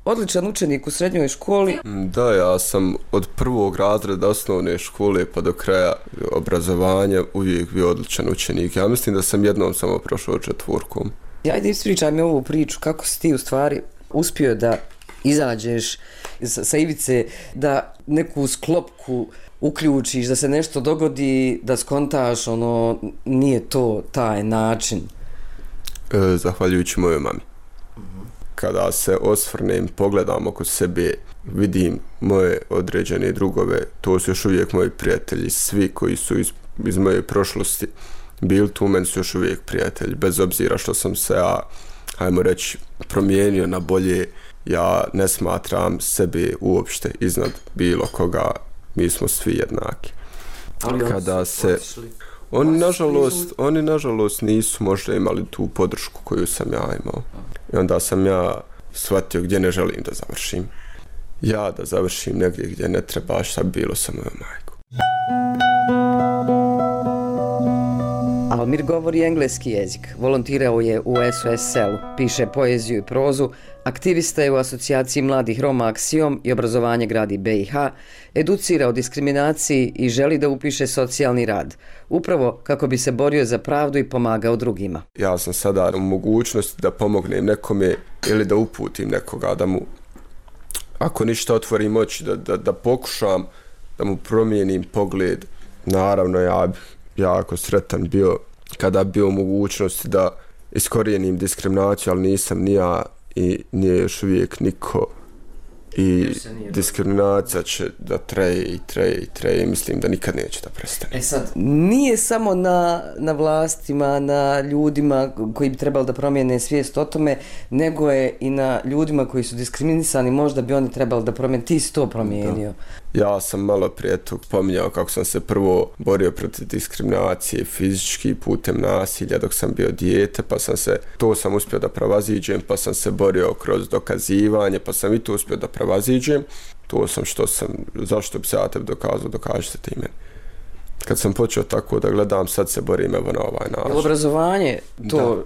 odličan učenik u srednjoj školi. Da, ja sam od prvog razreda osnovne škole pa do kraja obrazovanja uvijek bio odličan učenik. Ja mislim da sam jednom samo prošao 4. Ajde, ispričaj mi ovu priču, kako si ti u stvari uspio da izađeš sa ivice, da neku sklopku uključiš, da se nešto dogodi, da skontaš, nije to taj način. Zahvaljujući mojoj mami. Kada se osvrnem, pogledam oko sebe, vidim moje određene drugove, to su još uvijek moji prijatelji, svi koji su iz moje prošlosti bili tu, meni su još uvijek prijatelji, bez obzira što sam se ajmo reći, promijenio na bolje. Ja ne smatram sebe uopšte iznad bilo koga, mi smo svi jednaki. Kada se oni nažalost nisu možda imali tu podršku koju sam ja imao. I onda sam ja shvatio gdje ne želim da završim. Ja da završim negdje gdje ne treba, šta bi bilo sa mojom majkom. Almir govori engleski jezik, volontirao je u SOS selu, piše poeziju i prozu, aktivista je u asocijaciji mladih Roma Aksiom i obrazovanje gradi BiH, educira o diskriminaciji i želi da upiše socijalni rad, upravo kako bi se borio za pravdu i pomagao drugima. Ja sam sada u mogućnosti da pomognem nekome ili da uputim nekoga, da mu, ako ništa, otvorim oči, da pokušam da mu promijenim pogled. Naravno, ja bih jako sretan bio kada bi bio u mogućnosti da iskorijenim diskriminaciju, ali nisam ni ja i nije još uvijek niko. I diskriminacija će da traje i mislim da nikad neće da prestane. Sad, nije samo na vlastima, na ljudima koji bi trebali da promijene svijest o tome, nego je i na ljudima koji su diskriminisani, možda bi oni trebali da promijene. Ti si to promijenio. Da. Ja sam malo prije tu pominjao kako sam se prvo borio protiv diskriminacije fizički putem nasilja dok sam bio dijete, pa to sam uspio da prevaziđem, pa sam se borio kroz dokazivanje, pa sam i to uspio da prevaziđem. To sam zašto bi se ja tebi dokazao, dokažite ti meni. Kad sam počeo tako da gledam, sad se borim evo na ovaj način. Obrazovanje, to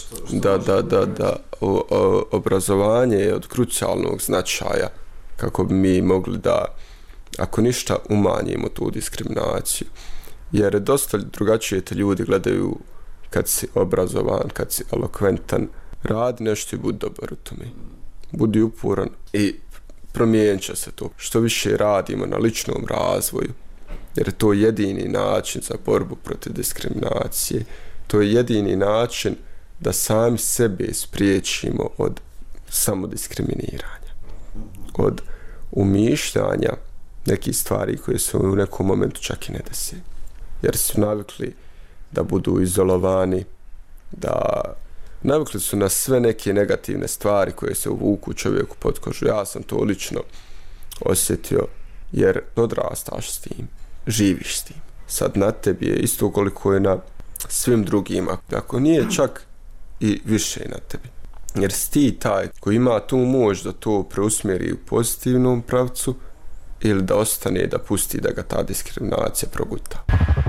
Da. Obrazovanje je od krucijalnog značaja kako bi mi mogli da, ako ništa, umanjimo tu diskriminaciju. Jer dosta drugačije te ljudi gledaju kad si obrazovan, kad si elokventan. Radi nešto i budi dobar u tome. Budi uporan i promijenit će se to. Što više radimo na ličnom razvoju, jer je to jedini način za borbu protiv diskriminacije. To je jedini način da sami sebe spriječimo od samodiskriminiranja, od umišljanja nekih stvari koje se u nekom momentu čak i ne desi. Jer su navikli da budu izolovani, navikli su na sve neke negativne stvari koje se uvuku čovjeku pod kožu. Ja sam to lično osjetio jer odrastaš s tim, živiš s tim. Sad na tebi je isto koliko je na svim drugima, ako nije čak i više na tebi. Jer si ti taj koji ima tu moć da to preusmjeri u pozitivnom pravcu ili da ostane, da pusti da ga ta diskriminacija proguta.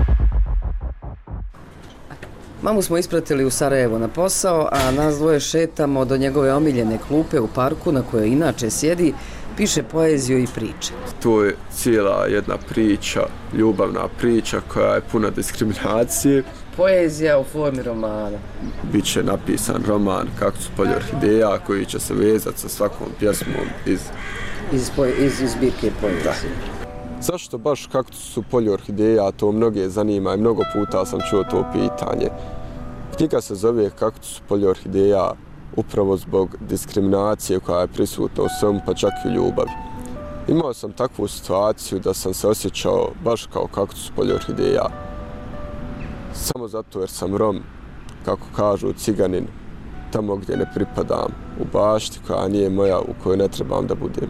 Mamu smo ispratili u Sarajevo na posao, a nas dvoje šetamo do njegove omiljene klupe u parku na kojoj inače sjedi, piše poeziju i priče. To je cijela jedna priča, ljubavna priča koja je puna diskriminacije. Poezija u formi romana. Biće napisan roman Kaktus polje orhideja koji će se vezati sa svakom pjesmom iz zbirke poezije. Da. Zašto baš Kaktus polje orhideja, to mnoge zanima i mnogo puta sam čuo to pitanje. Knjiga se zove Kaktus polje orhideja upravo zbog diskriminacije koja je prisutna u svemu, pa čak i u ljubavi. Imao sam takvu situaciju da sam se osjećao baš kao kaktus polje orhideja. Samo zato jer sam Rom, kako kažu ciganin, tamo gdje ne pripadam, u bašti koja nije moja, u kojoj ne trebam da budem.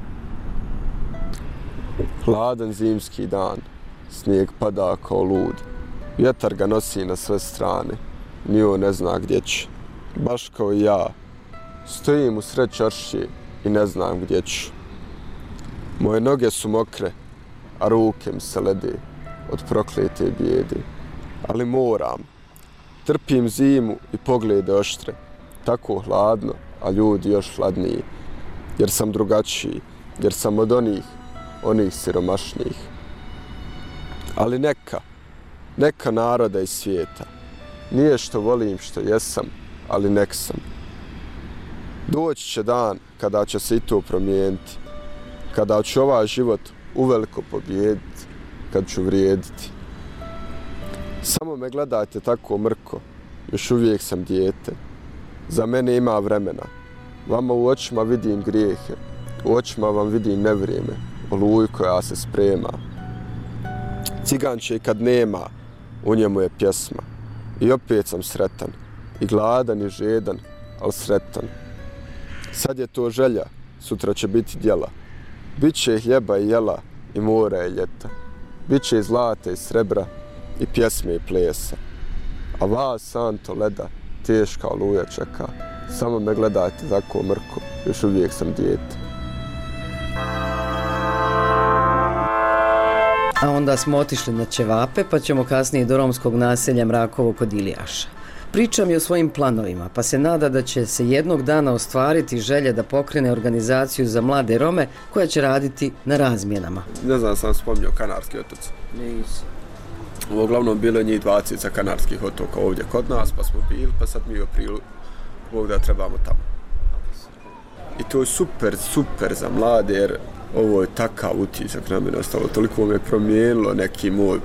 Hladan zimski dan, snijeg pada kao lud, vjetar ga nosi na sve strane, ni on ne zna gdje će. Baš kao i ja, stojim u sred čaršije i ne znam gdje ću. Moje noge su mokre, a ruke mi se lede od proklete bijede. Ali moram, trpim zimu i poglede oštre, tako hladno, a ljudi još hladniji. jer sam drugačiji, jer sam od onih siromašnijih. Ali neka naroda iz svijeta, nije što volim što jesam, ali nek sam. Doći će dan kada će se i to promijeniti, kada ću ovaj život uveliko pobijediti, kad ću vrijediti. Samo me gledajte tako mrko, još uvijek sam dijete. Za mene ima vremena. Vama u očima vidim grijehe, u očima vam vidim nevrijeme, oluju koja se sprema. Ciganče kad nema, u njemu je pjesma. I opet sam sretan, i gladan i žedan, ali sretan. Sad je to želja, sutra će biti djela. Biće hljeba i jela, i mora i ljeta. Biće i zlata i srebra, i pjesme i plesa. A vas, santo leda, teška oluja čeka. Samo me gledajte tako mrko, još uvijek sam dijete. A onda smo otišli na ćevape, pa ćemo kasnije do romskog naselja Mrakovo kod Ilijaša. Priča mi o svojim planovima, pa se nada da će se jednog dana ostvariti želja da pokrene organizaciju za mlade Rome koja će raditi na razmjenama. Ne znam, sam spomnio Kanarski otoci. Nisi. Uglavnom bilo je njih 20 sa Kanarskih otoka ovdje kod nas, pa smo bili, pa sad mi u aprilu ovog da trebamo tamo. I to je super za mlade, jer ovo je takav utisak na mene ostalo. Toliko me promijenilo neki moj,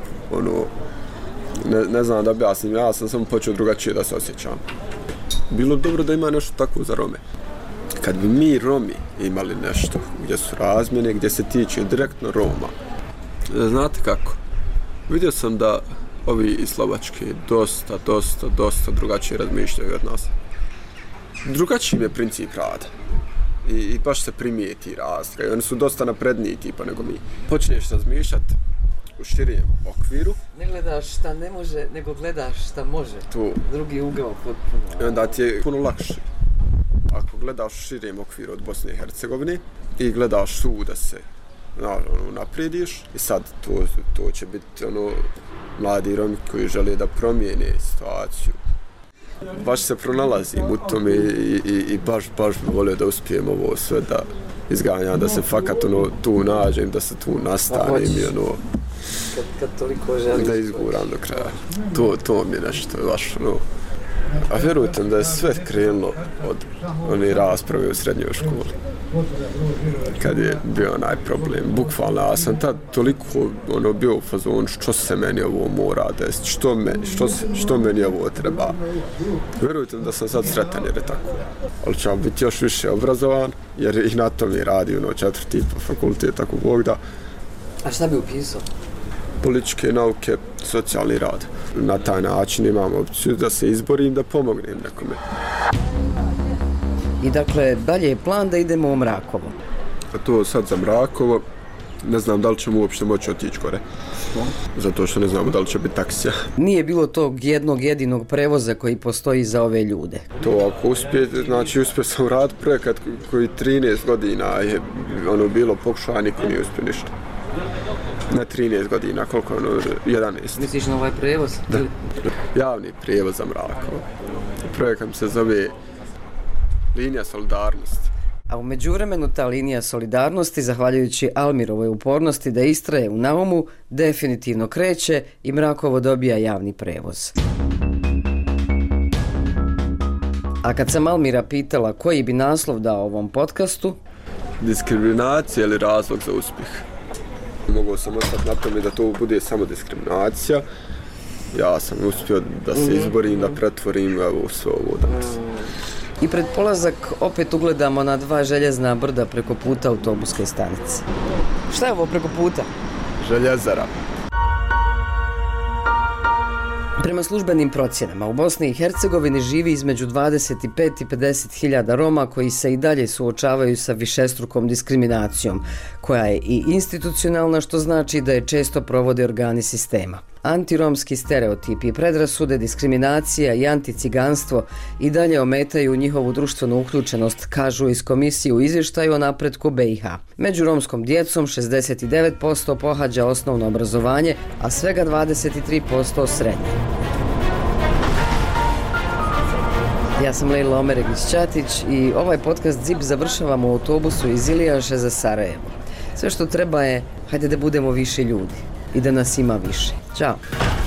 ne znam da objasnim, ja sam samo počeo drugačije da se osjećam. Bilo dobro da ima nešto tako za Rome. Kad bi mi Romi imali nešto gdje su razmjene, gdje se tiče direktno Roma, znate kako? Vidio sam da ovi iz Slovačke dosta drugačije razmišljaju od nas. Drugačiji je princip rada. I baš se primijeti razlika. I oni su dosta napredniji tipa nego mi. Počneš razmišljati u širijem okviru. Ne gledaš šta ne može, nego gledaš šta može. Tu. Drugi ugao potpuno. I onda ti je puno lakše. Ako gledaš u širijem okviru od Bosne i Hercegovine i gledaš tu da se naprediš i sad to će biti mladi Romi koji žele da promijene situaciju. Baš se pronalazim u tome i baš bi volio da uspijem ovo sve da izganjam, da se fakat tu nađem, da se tu nastanem i kad toliko želiš da izguram do kraja. To mi je nešto baš A vjerujte da je sve krenulo od one rasprave u srednjoj školi. Kad je bio onaj problem. Bukvalno, ja sam tad toliko bio u fazonu što se meni ovo mora desiti, što meni ovo treba. Vjerujte da sam sad sretan jer je tako. Ali ću biti još više obrazovan jer i na tom je radio 4. fakultet, ako Bog da. A šta bi upisao? Političke nauke, socijalni rad. Na taj način imam opciju da se izborim, da pomognem nekome. I dakle, dalje je plan da idemo u Mrakovo. A to sad za Mrakovo, ne znam da li ćemo uopšte moći otići gore. Zato što ne znamo da li će biti taksija. Nije bilo tog jednog jedinog prevoza koji postoji za ove ljude. To ako uspio sam raditi projekat koji 13 godina je bilo pokušao, niko nije uspio ništa. Na 13 godina, koliko 11. Misliš na ovaj prevoz? Da. Javni prevoz za Mrakovo. Projekat se zove Linija solidarnosti. A u međuvremenu ta linija solidarnosti, zahvaljujući Almirovoj upornosti da istraje u naumu, definitivno kreće i Mrakovo dobija javni prevoz. A kad sam Almira pitala koji bi naslov dao ovom podcastu? Diskriminacija ili razlog za uspjeh? Mogao sam ostati na tome da to bude samo diskriminacija. Ja sam uspio da se izborim, da pretvorim sve ovo danas. I pred polazak opet ugledamo na 2 željezna brda preko puta autobuske stanice. Šta je ovo preko puta? Željezara. Prema službenim procjenama, u Bosni i Hercegovini živi između 25 i 50 hiljada Roma koji se i dalje suočavaju sa višestrukom diskriminacijom, koja je i institucionalna, što znači da je često provode organi sistema. Antiromski stereotipi, predrasude, diskriminacija i anticiganstvo i dalje ometaju njihovu društvenu uključenost, kažu iz komisije u izvještaju o napretku BiH. Među romskom djecom 69% pohađa osnovno obrazovanje, a svega 23% srednje. Ja sam Lejla Omeregić-Ćatić i ovaj podcast ZIP završavamo u autobusu iz Ilijaše za Sarajevo. Sve što treba je, hajde da budemo više ljudi i da nas ima više. Ćao!